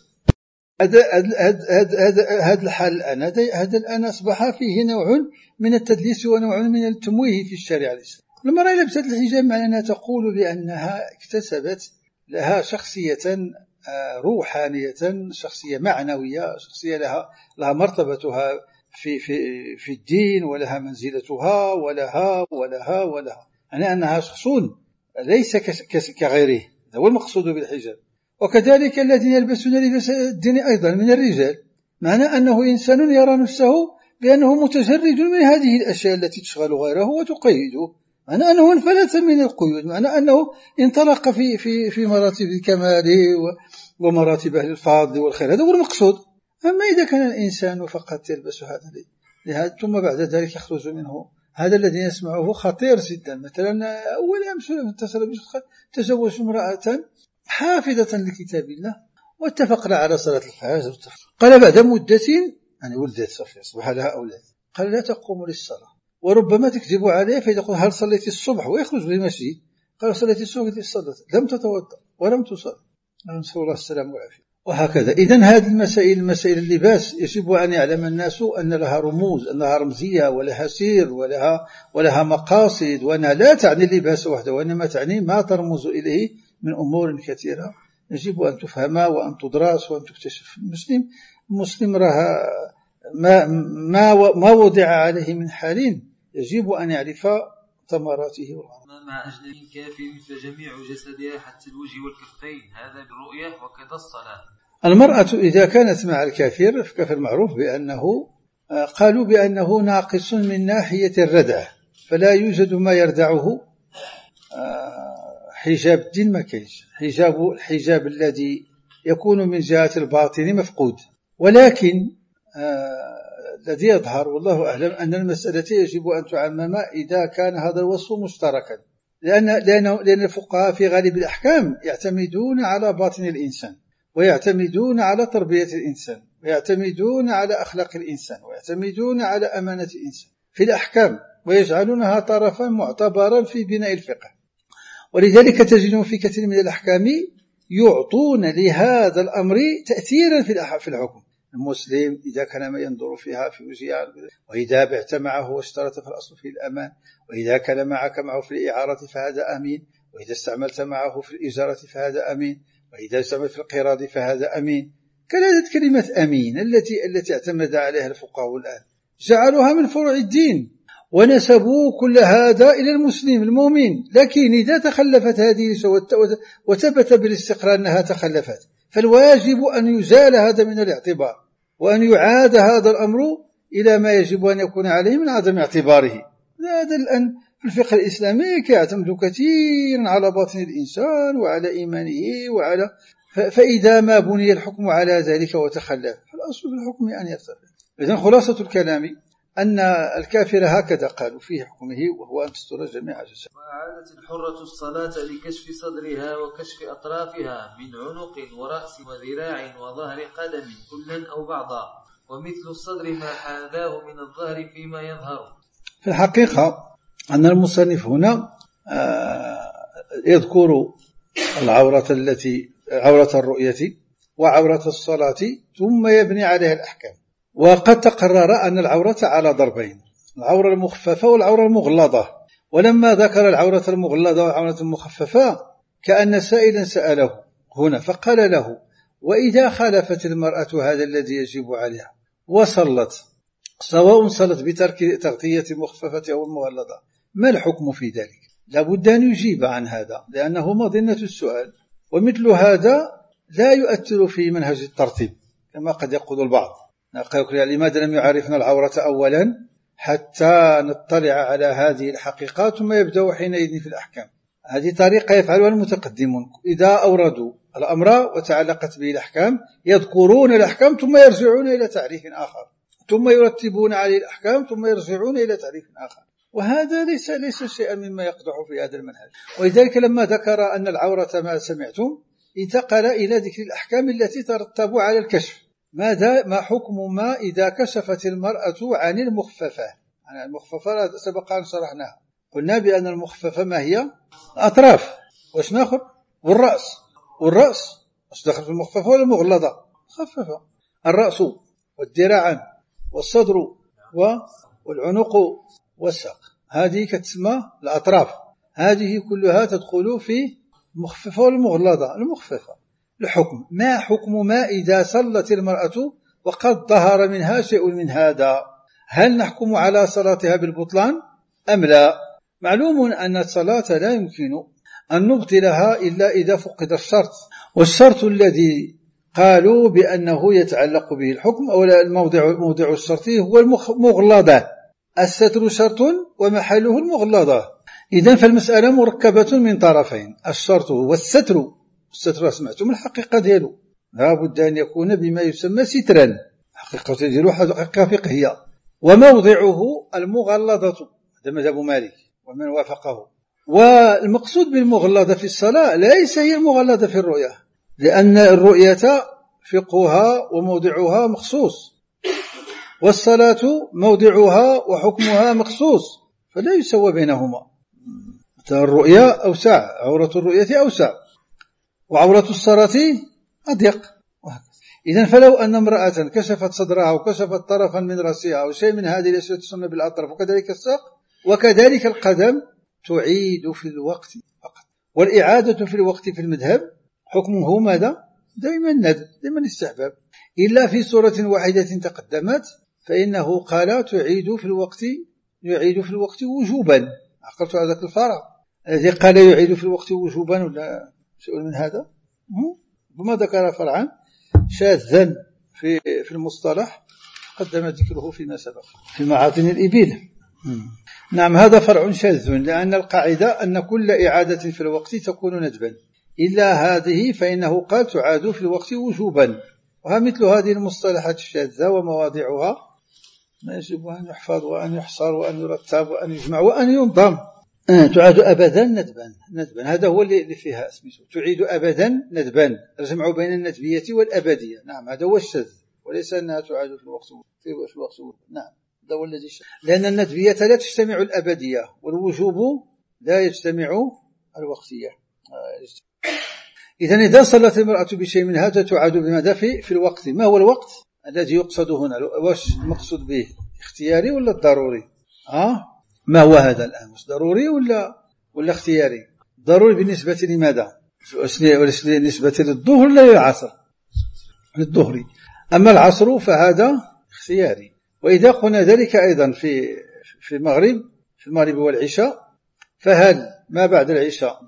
هذا الحال الآن هذا الآن أصبح فيه نوع من التدليس ونوع من التمويه في الشريعة الإسلامية. المرأة لبست الحجاب معنى أنها تقول بأنها اكتسبت لها شخصية روحانية، شخصية معنوية، شخصية لها مرتبتها في الدين ولها منزلتها ولها يعني أنها شخص ليس كغيره، هذا هو المقصود بالحجاب. وكذلك الذين يلبسون لباس الدين أيضا من الرجال، معنى أنه إنسان يرى نفسه بأنه متجرد من هذه الأشياء التي تشغل غيره وتقيده، معنى أنه انفلت من القيود، معنى أنه انطلق في مراتب الكمال ومراتب أهل الفضل والخير، هذا هو المقصود. أما إذا كان الإنسان فقط يلبس هذا ثم بعد ذلك يخرج منه هذا الذي يسمعه خطير جدا. مثلا أول أمثلة اتصل تزوج امرأة حافظة لكتاب الله واتفقنا على صلاة الفجر، قال بعد مدة يعني ولدت صفية أصبح لها أولاد، قال لا تقوم للصلاة، وربما تكذب عليه فيقول هل صليت الصبح ويخرج للمسجد، قال صليت الصبح صلت لم تتوضأ ولم تصل، نسأل الله السلام والعافية. وهكذا. إذن هذه المسائل اللباس يجب أن يعلم الناس أن لها رموز، أن لها رمزية ولها سير ولها مقاصد، وأنها لا تعني اللباس وحده، وإنما تعني ما ترمز إليه من أمور كثيرة يجب أن تفهم وأن تدرس وأن تكتشف. المسلم راه ما وضع عليه من حال يجب أن يعرف ثمراته. مع أجنبي كافر فجميع جسدها حتى الوجه والكفين، هذا بالرؤية وكذا الصلاة. المرأة إذا كانت مع الكافر فكافر معروف بأنه قالوا بأنه ناقص من ناحية الردع، فلا يوجد ما يردعه. حجاب الدين ما كاينش، الحجاب الذي يكون من جهة الباطن مفقود، ولكن الذي يظهر والله أعلم أن المسألة يجب أن تعمم إذا كان هذا الوصف مشتركا. لأن الفقهاء في غالب الأحكام يعتمدون على باطن الإنسان، ويعتمدون على تربية الإنسان، ويعتمدون على أخلاق الإنسان، ويعتمدون على أمانة الإنسان في الأحكام، ويجعلونها طرفا معتبرا في بناء الفقه. ولذلك تجدون في كثير من الأحكام يعطون لهذا الأمر تأثيرا في الحكم. المسلم إذا كان ما ينظر فيها في وجهها، وإذا بعت معه واشترط فالأصل في الأمان، وإذا كان معه في الإعارة فهذا أمين، وإذا استعملت معه في الإجارة فهذا أمين، وإذا استعملت في القراض فهذا أمين. كانت كلمة أمين التي اعتمد عليها الفقهاء الآن جعلوها من فروع الدين ونسبوا كل هذا إلى المسلم المؤمن. لكن إذا تخلفت هذه وثبت بالاستقرار أنها تخلفت، فالواجب أن يزال هذا من الاعتبار، وأن يعاد هذا الأمر إلى ما يجب أن يكون عليه من عدم اعتباره. هذا الآن في الفقه الإسلامي يعتمد كثيرا على باطن الإنسان وعلى إيمانه فإذا ما بني الحكم على ذلك وتخلف فالأصل في الحكم أن يرتفع. إذن خلاصة الكلام أن الكافر هكذا قالوا في حكمه، وهو أن تستر جميع جسده. وأعادت الحرة الصلاة لكشف صدرها وكشف أطرافها من عنق ورأس وذراع وظهر قدم كلا أو بعضا، ومثل الصدر ما حاذاه من الظهر فيما يظهر. في الحقيقة أن المصنف هنا يذكر عورة الرؤية وعورة الصلاة ثم يبني عليها الأحكام. وقد تقرر أن العورة على ضربين: العورة المخففة والعورة المغلظة. ولما ذكر العورة المغلظة والعورة المخففة كأن سائلا سأله هنا فقال له: وإذا خالفت المرأة هذا الذي يجب عليها وصلت، سواء صلت بترك تغطية مخففة أو المغلظة، ما الحكم في ذلك؟ لابد أن يجيب عن هذا لأنه مظنة السؤال، ومثل هذا لا يؤثر في منهج الترتيب كما قد يقول البعض. لماذا لم يعرفنا العورة أولا حتى نطلع على هذه الحقيقات ثم يبدأ حينئذ في الأحكام؟ هذه طريقة يفعلها المتقدمون، إذا أوردوا الأمر وتعلقت به الأحكام يذكرون الأحكام ثم يرجعون إلى تعريف آخر، ثم يرتبون عليه الأحكام ثم يرجعون إلى تعريف آخر، وهذا ليس شيئا مما يقدح في هذا المنهج. ولذلك لما ذكر أن العورة ما سمعتم انتقل إلى ذكر الأحكام التي ترتب على الكشف. ما حكم ما إذا كشفت المرأة عن المخففة؟ عن المخففة سبق أن شرحناها، قلنا بأن المخففة ما هي؟ الأطراف، واش ناخذ؟ والرأس واش دخل في المخففة ولا المغلظة؟ خففة. الرأس والذراعان والصدر والعنق والساق، هذه كتسمى الأطراف، هذه كلها تدخل في المخففة والمغلظة. المخففة الحكم، ما حكم ما إذا صلت المرأة وقد ظهر منها شيء من هذا؟ هل نحكم على صلاتها بالبطلان أم لا؟ معلوم أن الصلاة لا يمكن أن نبطلها إلا إذا فقد الشرط، والشرط الذي قالوا بأنه يتعلق به الحكم أو موضع الشرط هو المغلظة. الستر شرط ومحله المغلظة. إذن فالمسألة مركبة من طرفين: الشرط هو الستر سمعتم الحقيقة ديالو لا بد أن يكون بما يسمى سترا، حقيقة ديالو حقيقة فقهية، وموضعه المغلظة، هذا مذهب مالك ومن وافقه. والمقصود بالمغلظة في الصلاة ليس هي المغلظة في الرؤية، لأن الرؤية فقهها وموضعها مخصوص، والصلاة موضعها وحكمها مخصوص، فلا يسوى بينهما. الرؤية أوسع، عورة الرؤية أوسع، وعورة الصلاة أضيق. إذن فلو أن امرأة كشفت صدرها وكشفت طرفا من رأسها أو شيء من هذه الأشياء تسمى بالأطراف، وكذلك الساق وكذلك القدم، تعيد في الوقت فقط. والإعادة في الوقت في المذهب حكمه ماذا؟ دائما ندب، دائما استحباب، إلا في صورة واحدة تقدمت فإنه قال تعيد في الوقت وجوبا. عقلت على ذاك الفرع الذي قال يعيد في الوقت وجوبا ولا شيء من هذا، بما ذكر فرعا شاذا في المصطلح قدم ذكره فيما سبق في معاطن الإبل. نعم، هذا فرع شاذ، لأن القاعدة أن كل إعادة في الوقت تكون ندبا، إلا هذه فإنه قال تعاد في الوقت وجوبا. ومثل هذه المصطلحات الشاذة ومواضعها ما يجب أن يحفظ وأن يحصر وأن يرتب وأن يجمع وأن ينظم. تعاد أبدا ندبا هذا هو اللي فيها اسمه تعيد أبدا ندبا الجمع بين الندبية والأبدية. نعم هذا هو الشذ، وليس أنها تعاد في الوقت نعم هذا هو الذي لأن الندبية لا تجتمع الأبدية والوجوب لا يجتمع الوقتية. إذا صلت المرأة بشيء من هذا تعاد بماذا في الوقت. ما هو الوقت الذي يقصد هنا؟ واش المقصود به اختياري ولا الضروري؟ ما هو هذا الآن؟ ضروري ولا اختياري؟ ضروري بالنسبة لماذا؟ بالنسبة للظهر لا للعصر، للظهر. أما العصر فهذا اختياري. وإذا قلنا ذلك أيضا في المغرب والعشاء، فهل ما بعد العشاء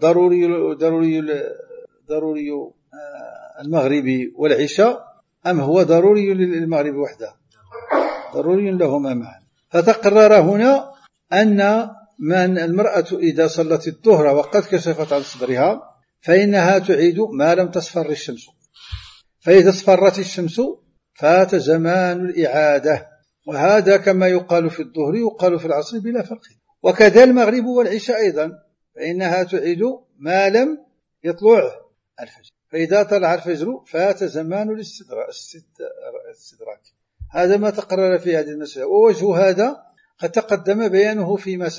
ضروري المغرب والعشاء أم هو ضروري للمغرب وحده؟ ضروري لهما معا. فتقرر هنا أن من المرأة إذا صلت الظهر وقد كشفت عن صدرها فإنها تعيد ما لم تصفر الشمس، فإذا اصفرت الشمس فات زمان الإعادة. وهذا كما يقال في الظهر يقال في العصر بلا فرق. وكذا المغرب والعشاء أيضا فإنها تعيد ما لم يطلع الفجر، فإذا طلع الفجر فات زمان الاستدراك. هذا ما تقرر في هذه المسألة. ووجه هذا قد تقدم بيانه فيما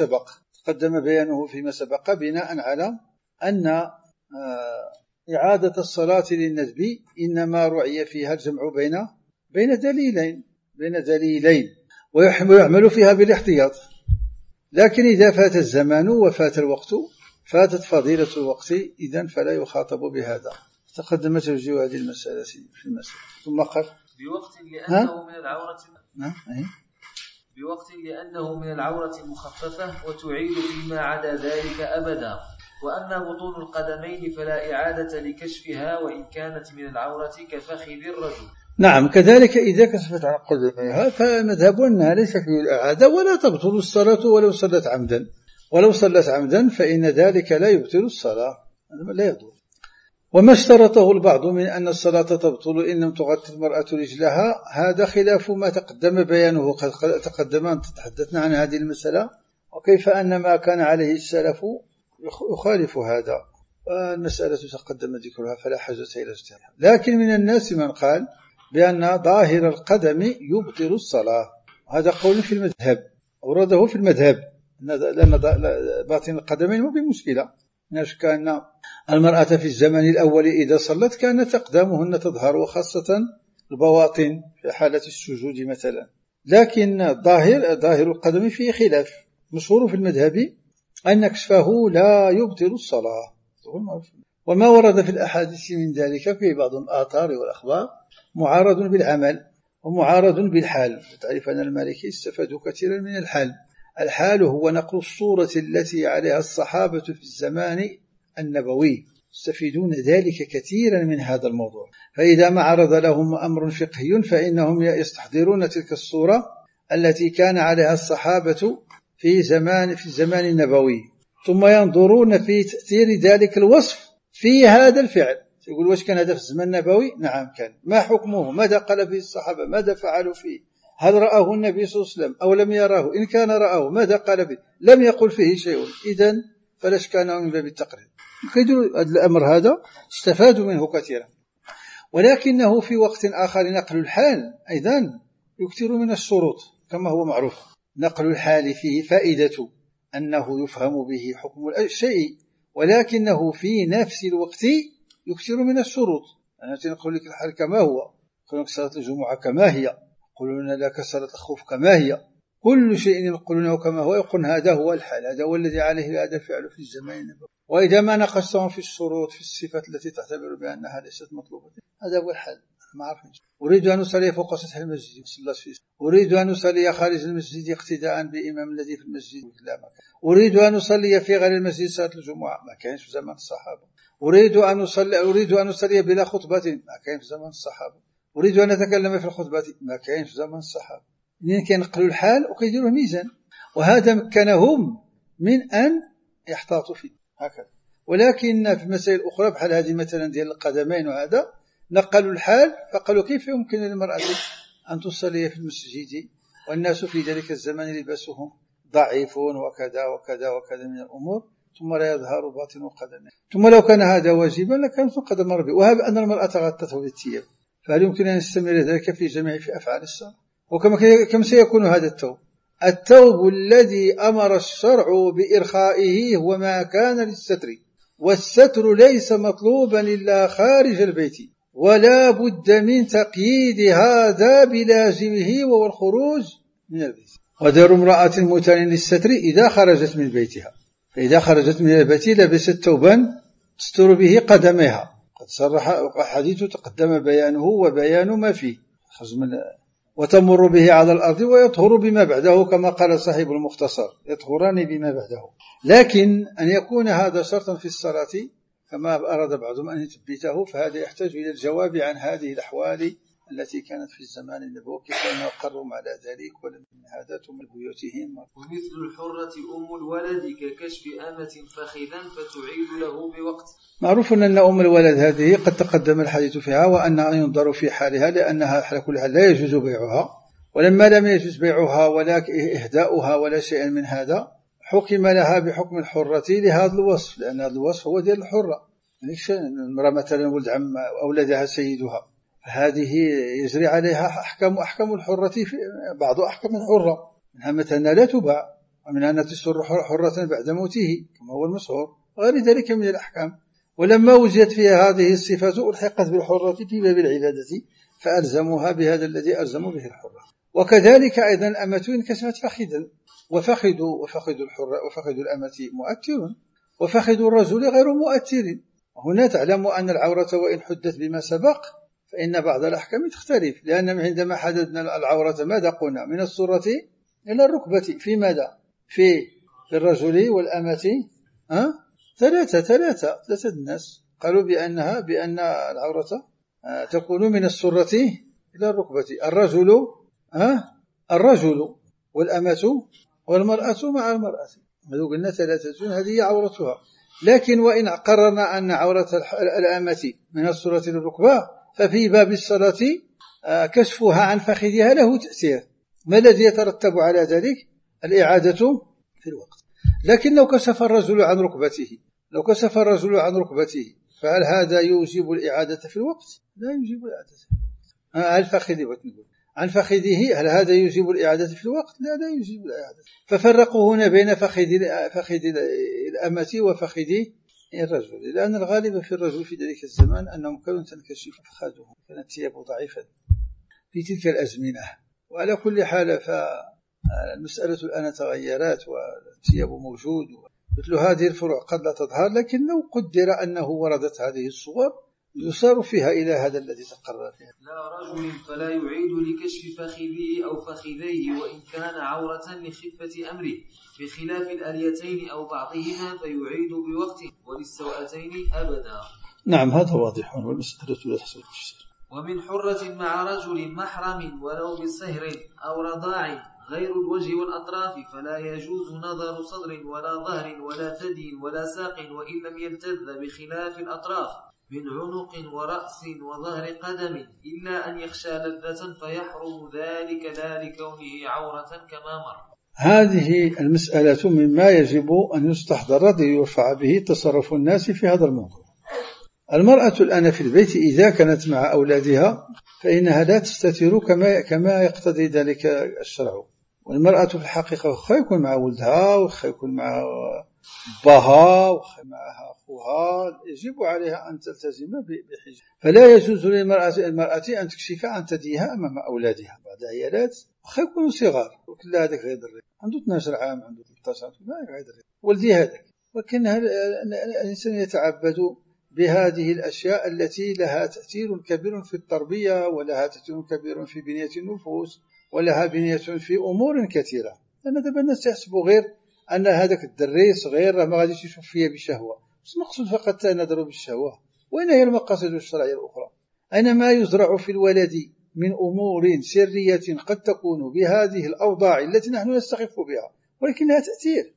سبق بناء على أن إعادة الصلاة للندب إنما رعي فيها الجمع بين دليلين ويعمل فيها بالاحتياط. لكن إذا فات الزمان وفات الوقت فاتت فضيلة الوقت، إذن فلا يخاطب بهذا. تقدم توجيه هذه المسألة في المسألة. ثم قال بوقت لأنه من العورة بوقت لأنه من العورة المخففة وتعيد فيما عدا ذلك أبدا. وأما بطون القدمين فلا إعادة لكشفها وإن كانت من العورة كفخذ الرجل. نعم كذلك إذا كشفت عن قدميها فمذهب أنها ليس فيه الإعادة ولا تبطل الصلاة ولو صلت عمدا فإن ذلك لا يبطل الصلاة، لا يضر. وما اشترطه البعض من أن الصلاة تبطل إن لم تغطي المرأة رجلها هذا خلاف ما تقدم بيانه. قد تقدم تحدثنا عن هذه المسألة وكيف أن ما كان عليه السلف يخالف هذا، المسألة تقدم ذكرها فلا حاجة إلى اجتهاد. لكن من الناس من قال بأن ظاهر القدم يبطل الصلاة، هذا قول في المذهب أورده في المذهب، لأن باطن القدمين ما بمشكلة. نشك أن المرأة في الزمن الأول إذا صلت كانت أقدامهن تظهر، وخاصة البواطن في حالة السجود مثلا. لكن ظاهر القدم فيه خلاف. مشهور في المذهب أن كشفه لا يبطل الصلاة. وما ورد في الأحاديث من ذلك في بعض الآثار والأخبار معارض بالعمل ومعارض بالحال. تعرف أن المالكي استفادوا كثيرا من الحال. الحال هو نقل الصورة التي عليها الصحابة في الزمان النبوي، يستفيدون ذلك كثيرا من هذا الموضوع. فإذا ما عرض لهم أمر فقهي فإنهم يستحضرون تلك الصورة التي كان عليها الصحابة في الزمان النبوي، ثم ينظرون في تأثير ذلك الوصف في هذا الفعل. يقول واش كان هذا في الزمان النبوي؟ نعم كان. ما حكمه؟ ماذا قال فيه الصحابة؟ ماذا فعلوا فيه؟ هل رآه النبي صلى الله عليه وسلم أو لم يراه؟ إن كان رآه ماذا قال فيه؟ لم يقل فيه شيء، إذن فلاش كان من باب التقرير. يقولوا الأمر هذا استفادوا منه كثيرا. ولكنه في وقت آخر نقل الحال أيضا يكثر من الشروط كما هو معروف. نقل الحال فيه فائدة أنه يفهم به حكم الشيء، ولكنه في نفس الوقت يكثر من الشروط. أنا نقول لك الحال كما هو، يقولون لك صلاة الجمعة كما هي، يقولون لك صلاة الخوف كما هي، كل شيء يقولونه كما هو، يقول هذا هو الحال، هذا هو الذي عليه هذا الفعل في الزمان النبوي. وإذا ما ناقشتهم في الشروط في الصفات التي تعتبر بأنها ليست مطلوبة، هذا هو الحال. ما عارفين. أريد أن أصلي فوق سطح المسجد، أريد أن أصلي خارج المسجد اقتداء بإمام الذي في المسجد، لا ما كان. أريد أن أصلي في غير المسجد صلاة الجمعة، ما كانش في زمن الصحابة. أريد أن أصلي بلا خطبة، ما كان في زمن الصحابة. أريد أن أتكلم في الخطبة، ما كان في زمن الصحابة. إذن كينقلوا الحال وكيديروا ميزان، وهذا مكنهم من أن يحتاطوا فيه هكذا. ولكن في مسائل أخرى بحال هذه مثلا ديال القدمين وهذا نقلوا الحال، فقالوا كيف يمكن للمرأة أن تصلي في المسجد والناس في ذلك الزمان لباسهم ضعيف وكذا وكذا وكذا من الأمور، ثم لا يظهر باطن قدمه. ثم لو كان هذا واجبا لكان قدم ربي. وهذا أن المرأة غطته بالثياب، فهل يمكن أن يستمر ذلك في جميع في أفعال الصلاة؟ وكم سيكون هذا الثوب؟ الثوب الذي أمر الشرع بإرخائه هو ما كان للستر، والستر ليس مطلوبا إلا خارج البيت، ولا بد من تقييد هذا بلازمه وهو الخروج من البيت. ودار امرأة متان للستر إذا خرجت من بيتها، فإذا خرجت من البيت لبست ثوبا تستر به قدميها. قد صرح حديث تقدم بيانه وبيان ما فيه، وتمر به على الأرض ويطهر بما بعده، كما قال صاحب المختصر يطهران بما بعده. لكن أن يكون هذا شرطا في الصلاة كما أراد بعضهم أن يثبته، فهذا يحتاج إلى الجواب عن هذه الأحوال التي كانت في الزمان النبوي، كيف أقروا على ذلك ولم ينهدتهم من بيوتهم. ومثل الحرة أم الولد ككشف أمة فخذا فتعيد له بوقت. معروف أن أم الولد هذه قد تقدم الحديث فيها، وأنها ينظر في حالها، لأنها على كل حال لا يجوز بيعها، ولما لم يجوز بيعها ولا إهداؤها ولا شيء من هذا، حكم لها بحكم الحرة لهذا الوصف، لأن هذا الوصف هو ديال الحرة. المرأة مثلا ولد عم أولدها سيدها، هذه يجري عليها أحكام الحرة، في بعض أحكام الحرة، منها مثلا لا تباع، ومنها أن تسر حرة بعد موته كما هو المشهور، وغير ذلك من الأحكام. ولما وجدت فيها هذه الصفات ألحقت بالحرة في باب العبادة، فألزموها بهذا الذي ألزموا به الحرة. وكذلك أيضا الأمة انكسبت فخذا، وفخذ الأمة مؤثر، وفخذ الرجل غير مؤثر. هنا تعلم أن العورة وإن حدثت بما سبق فإن بعض الأحكام تختلف، لأن عندما حددنا العورة ماذا قلنا؟ من السرة إلى الركبة. في ماذا؟ في الرجل والأمة ثلاثة الناس قالوا بأن العورة تكون من السرة إلى الركبة. الرجل والأمة والمرأة مع المرأة، ماذا قلنا؟ ثلاثة، هذه عورتها. لكن وإن قررنا أن عورة الأمة من السرة إلى الركبة، ففي باب الصلاة كشفها عن فخذها له تأثير. ما الذي يترتب على ذلك؟ الإعادة في الوقت. لكن لو كشف الرجل عن ركبته فهل هذا يوجب الإعادة في الوقت؟ لا يوجب الإعادة في الوقت. عن فخذه هل هذا يوجب الإعادة في الوقت؟ لا يوجب الإعادة. ففرقوا هنا بين فخذ الأمة وفخذ الرجل، لأن الغالب في الرجل في ذلك الزمان أنهم كانوا تنكشف فخذهم، كانت ثيابه ضعيفة في تلك الأزمنة. وعلى كل حال فالمسألة الآن تغيرت والثياب موجود، مثل هذه الفروع قد لا تظهر، لكن لو قدر أنه وردت هذه الصور يصار فيها إلى هذا الذي تقرر فيها. لا رجل فلا يعيد لكشف فخذه أو فخذيه وإن كان عورة لخفة أمره، بخلاف الأليتين أو بعضهما فيعيد بوقت، وللسوأتين أبدا. نعم هذا واضح، والمسألة لا تحصل تفسير. ومن حرة مع رجل محرم ولو بصهر أو رضاع غير الوجه والأطراف، فلا يجوز نظر صدر ولا ظهر ولا ثدي ولا ساق، وإن لم يلتذ بخلاف الأطراف من عنق ورأس وظهر قدم، إلا أن يخشى لذة فيحرم ذلك لا لكونه عورة كما مر. هذه المسألة مما يجب أن يستحضر ليرفع به تصرف الناس في هذا الموضوع. المرأة الآن في البيت إذا كانت مع أولادها فإنها لا تستتر كما يقتضي ذلك الشرع. والمرأة في الحقيقة خا يكون مع ولدها وخا يكون مع باها وخا معها أخوها، يجب عليها أن تلتزم بحجاب. فلا يجوز للمرأة أن تكشف عن ثديها أمام أولادها بعد عيالات، وخا يكونوا صغار، وكل هذاك غير الرجل عنده 12 عام عنده 13 عام غير الرجل ولدي هذاك. ولكن الإنسان يتعبد بهذه الأشياء التي لها تأثير كبير في التربية، ولها تأثير كبير في بنية النفوس، ولها بنية في أمور كثيرة. أنا دابا الناس تحسبوا غير أن هذاك الدري صغير ما غاديش يشوف فيه بشهوة، بس مقصود فقط نظر بالشهوة. وين هي المقاصد الشرعية الأخرى؟ أين ما يزرع في الولد من أمور سرية قد تكون بهذه الأوضاع التي نحن نستخف بها، ولكن لها تأثير.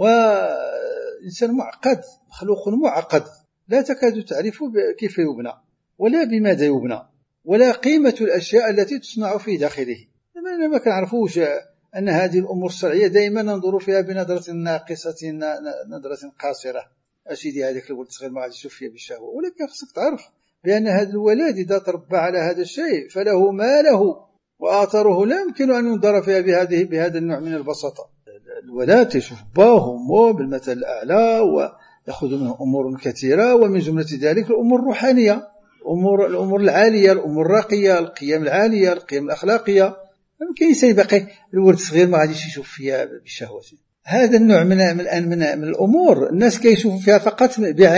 وإنسان معقد، مخلوق معقد، لا تكاد تعرف كيف يبنى ولا بماذا يبنى ولا قيمة الأشياء التي تصنع في داخله. ما كنعرفوش أن هذه الأمور الشرعية دائما ننظر فيها بنظرة ناقصة، نظرة قاصرة. أسيدي هذاك الولد صغير ما غادي يشوف فيها بالشهوة، ولكن خصك تعرف بأن هذا الولد إذا تربى على هذا الشيء فله ما له، وآثاره لا يمكن أن ينظر فيها بهذا النوع من البساطة. الولد يشوف باه ومه بالمثل الأعلى ويأخذ منه أمور كثيرة، ومن جملة ذلك الأمور الروحانية، الأمور العالية، الأمور الراقية، القيم العالية، القيم الأخلاقية. يمكن يبقى الولد الصغير ما غاديش يشوف فيها بالشهوة. هذا النوع من الأمور الناس كيشوفوا فيها فقط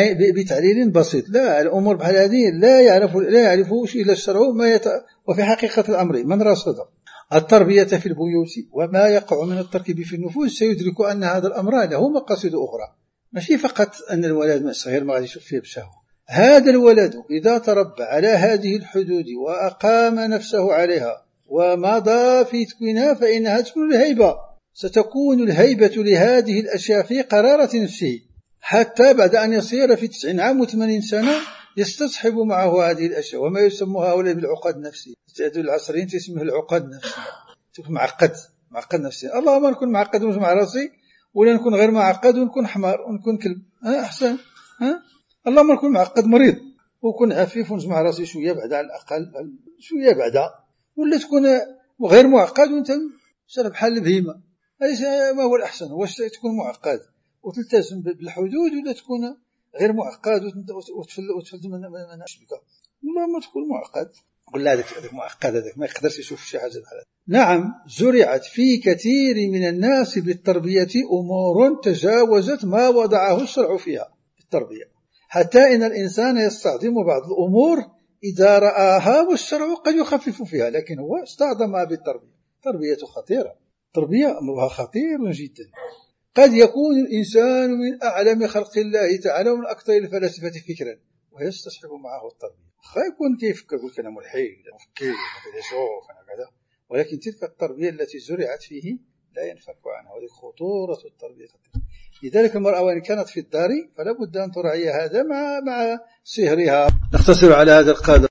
بتعليل بسيط. لا، الأمور بحال هذه لا يعرفوا إلا الشرع وفي حقيقة الأمر من رصد التربية في البيوت وما يقع من التركيب في النفوس سيدرك أن هذا الأمر له مقاصد أخرى، ماشي فقط أن الولد الصغير ما غادي يشوف فيه بشهوة. هذا الولد إذا تربى على هذه الحدود وأقام نفسه عليها ومضى في تكوينها فإنها تكون الهيبة، ستكون الهيبة لهذه الأشياء في قرارة نفسه، حتى بعد أن يصير في 90 عام و80 سنة يستصحب معه هذه الأشياء، وما يسمى هؤلاء بالعقد النفسية. العصريين تسميه العقد النفسية، تكون معقد نفسيا. اللهم نكون معقد ونجمع مع راسي، ولا نكون غير معقد ونكون حمار ونكون كلب، أحسن. اللهم نكون معقد مريض وكون عفيف ونجمع راسي شوية بعد، على الأقل شوية بعد، ولا تكون غير معقد وانت صار بحال البهيمة. هذا ما هو الأحسن؟ واش تكون معقد وتلتزم بالحدود، ولا تكون غير معقد وتفلت من شبكة؟ ما تكون معقد. قل لا، هذاك معقد، هذاك ما يقدرش يشوف شي حاجة بحال. نعم، زرعت في كثير من الناس بالتربية أمور تجاوزت ما وضعه الشرع فيها بالتربية، حتى إن الإنسان يستعظم بعض الأمور إذا رآها والشرع قد يخفف فيها، لكن هو استعظمها بالتربية. تربية خطيرة، تربية أمرها خطير جدا. قد يكون الإنسان من أعلم خلق الله تعالى ومن أكثر الفلاسفة فكرا ويستصحب معه التربية، يكون كيف يقول أنا ملحد مفكر فيلسوف كذا، ولكن تلك التربية التي زرعت فيه لا ينفك عنها، وهذه خطورة التربية. لذلك المرأة وإن كانت في الدار فلا بد أن تراعي هذا مع سهرها. نختصر على هذا القدر.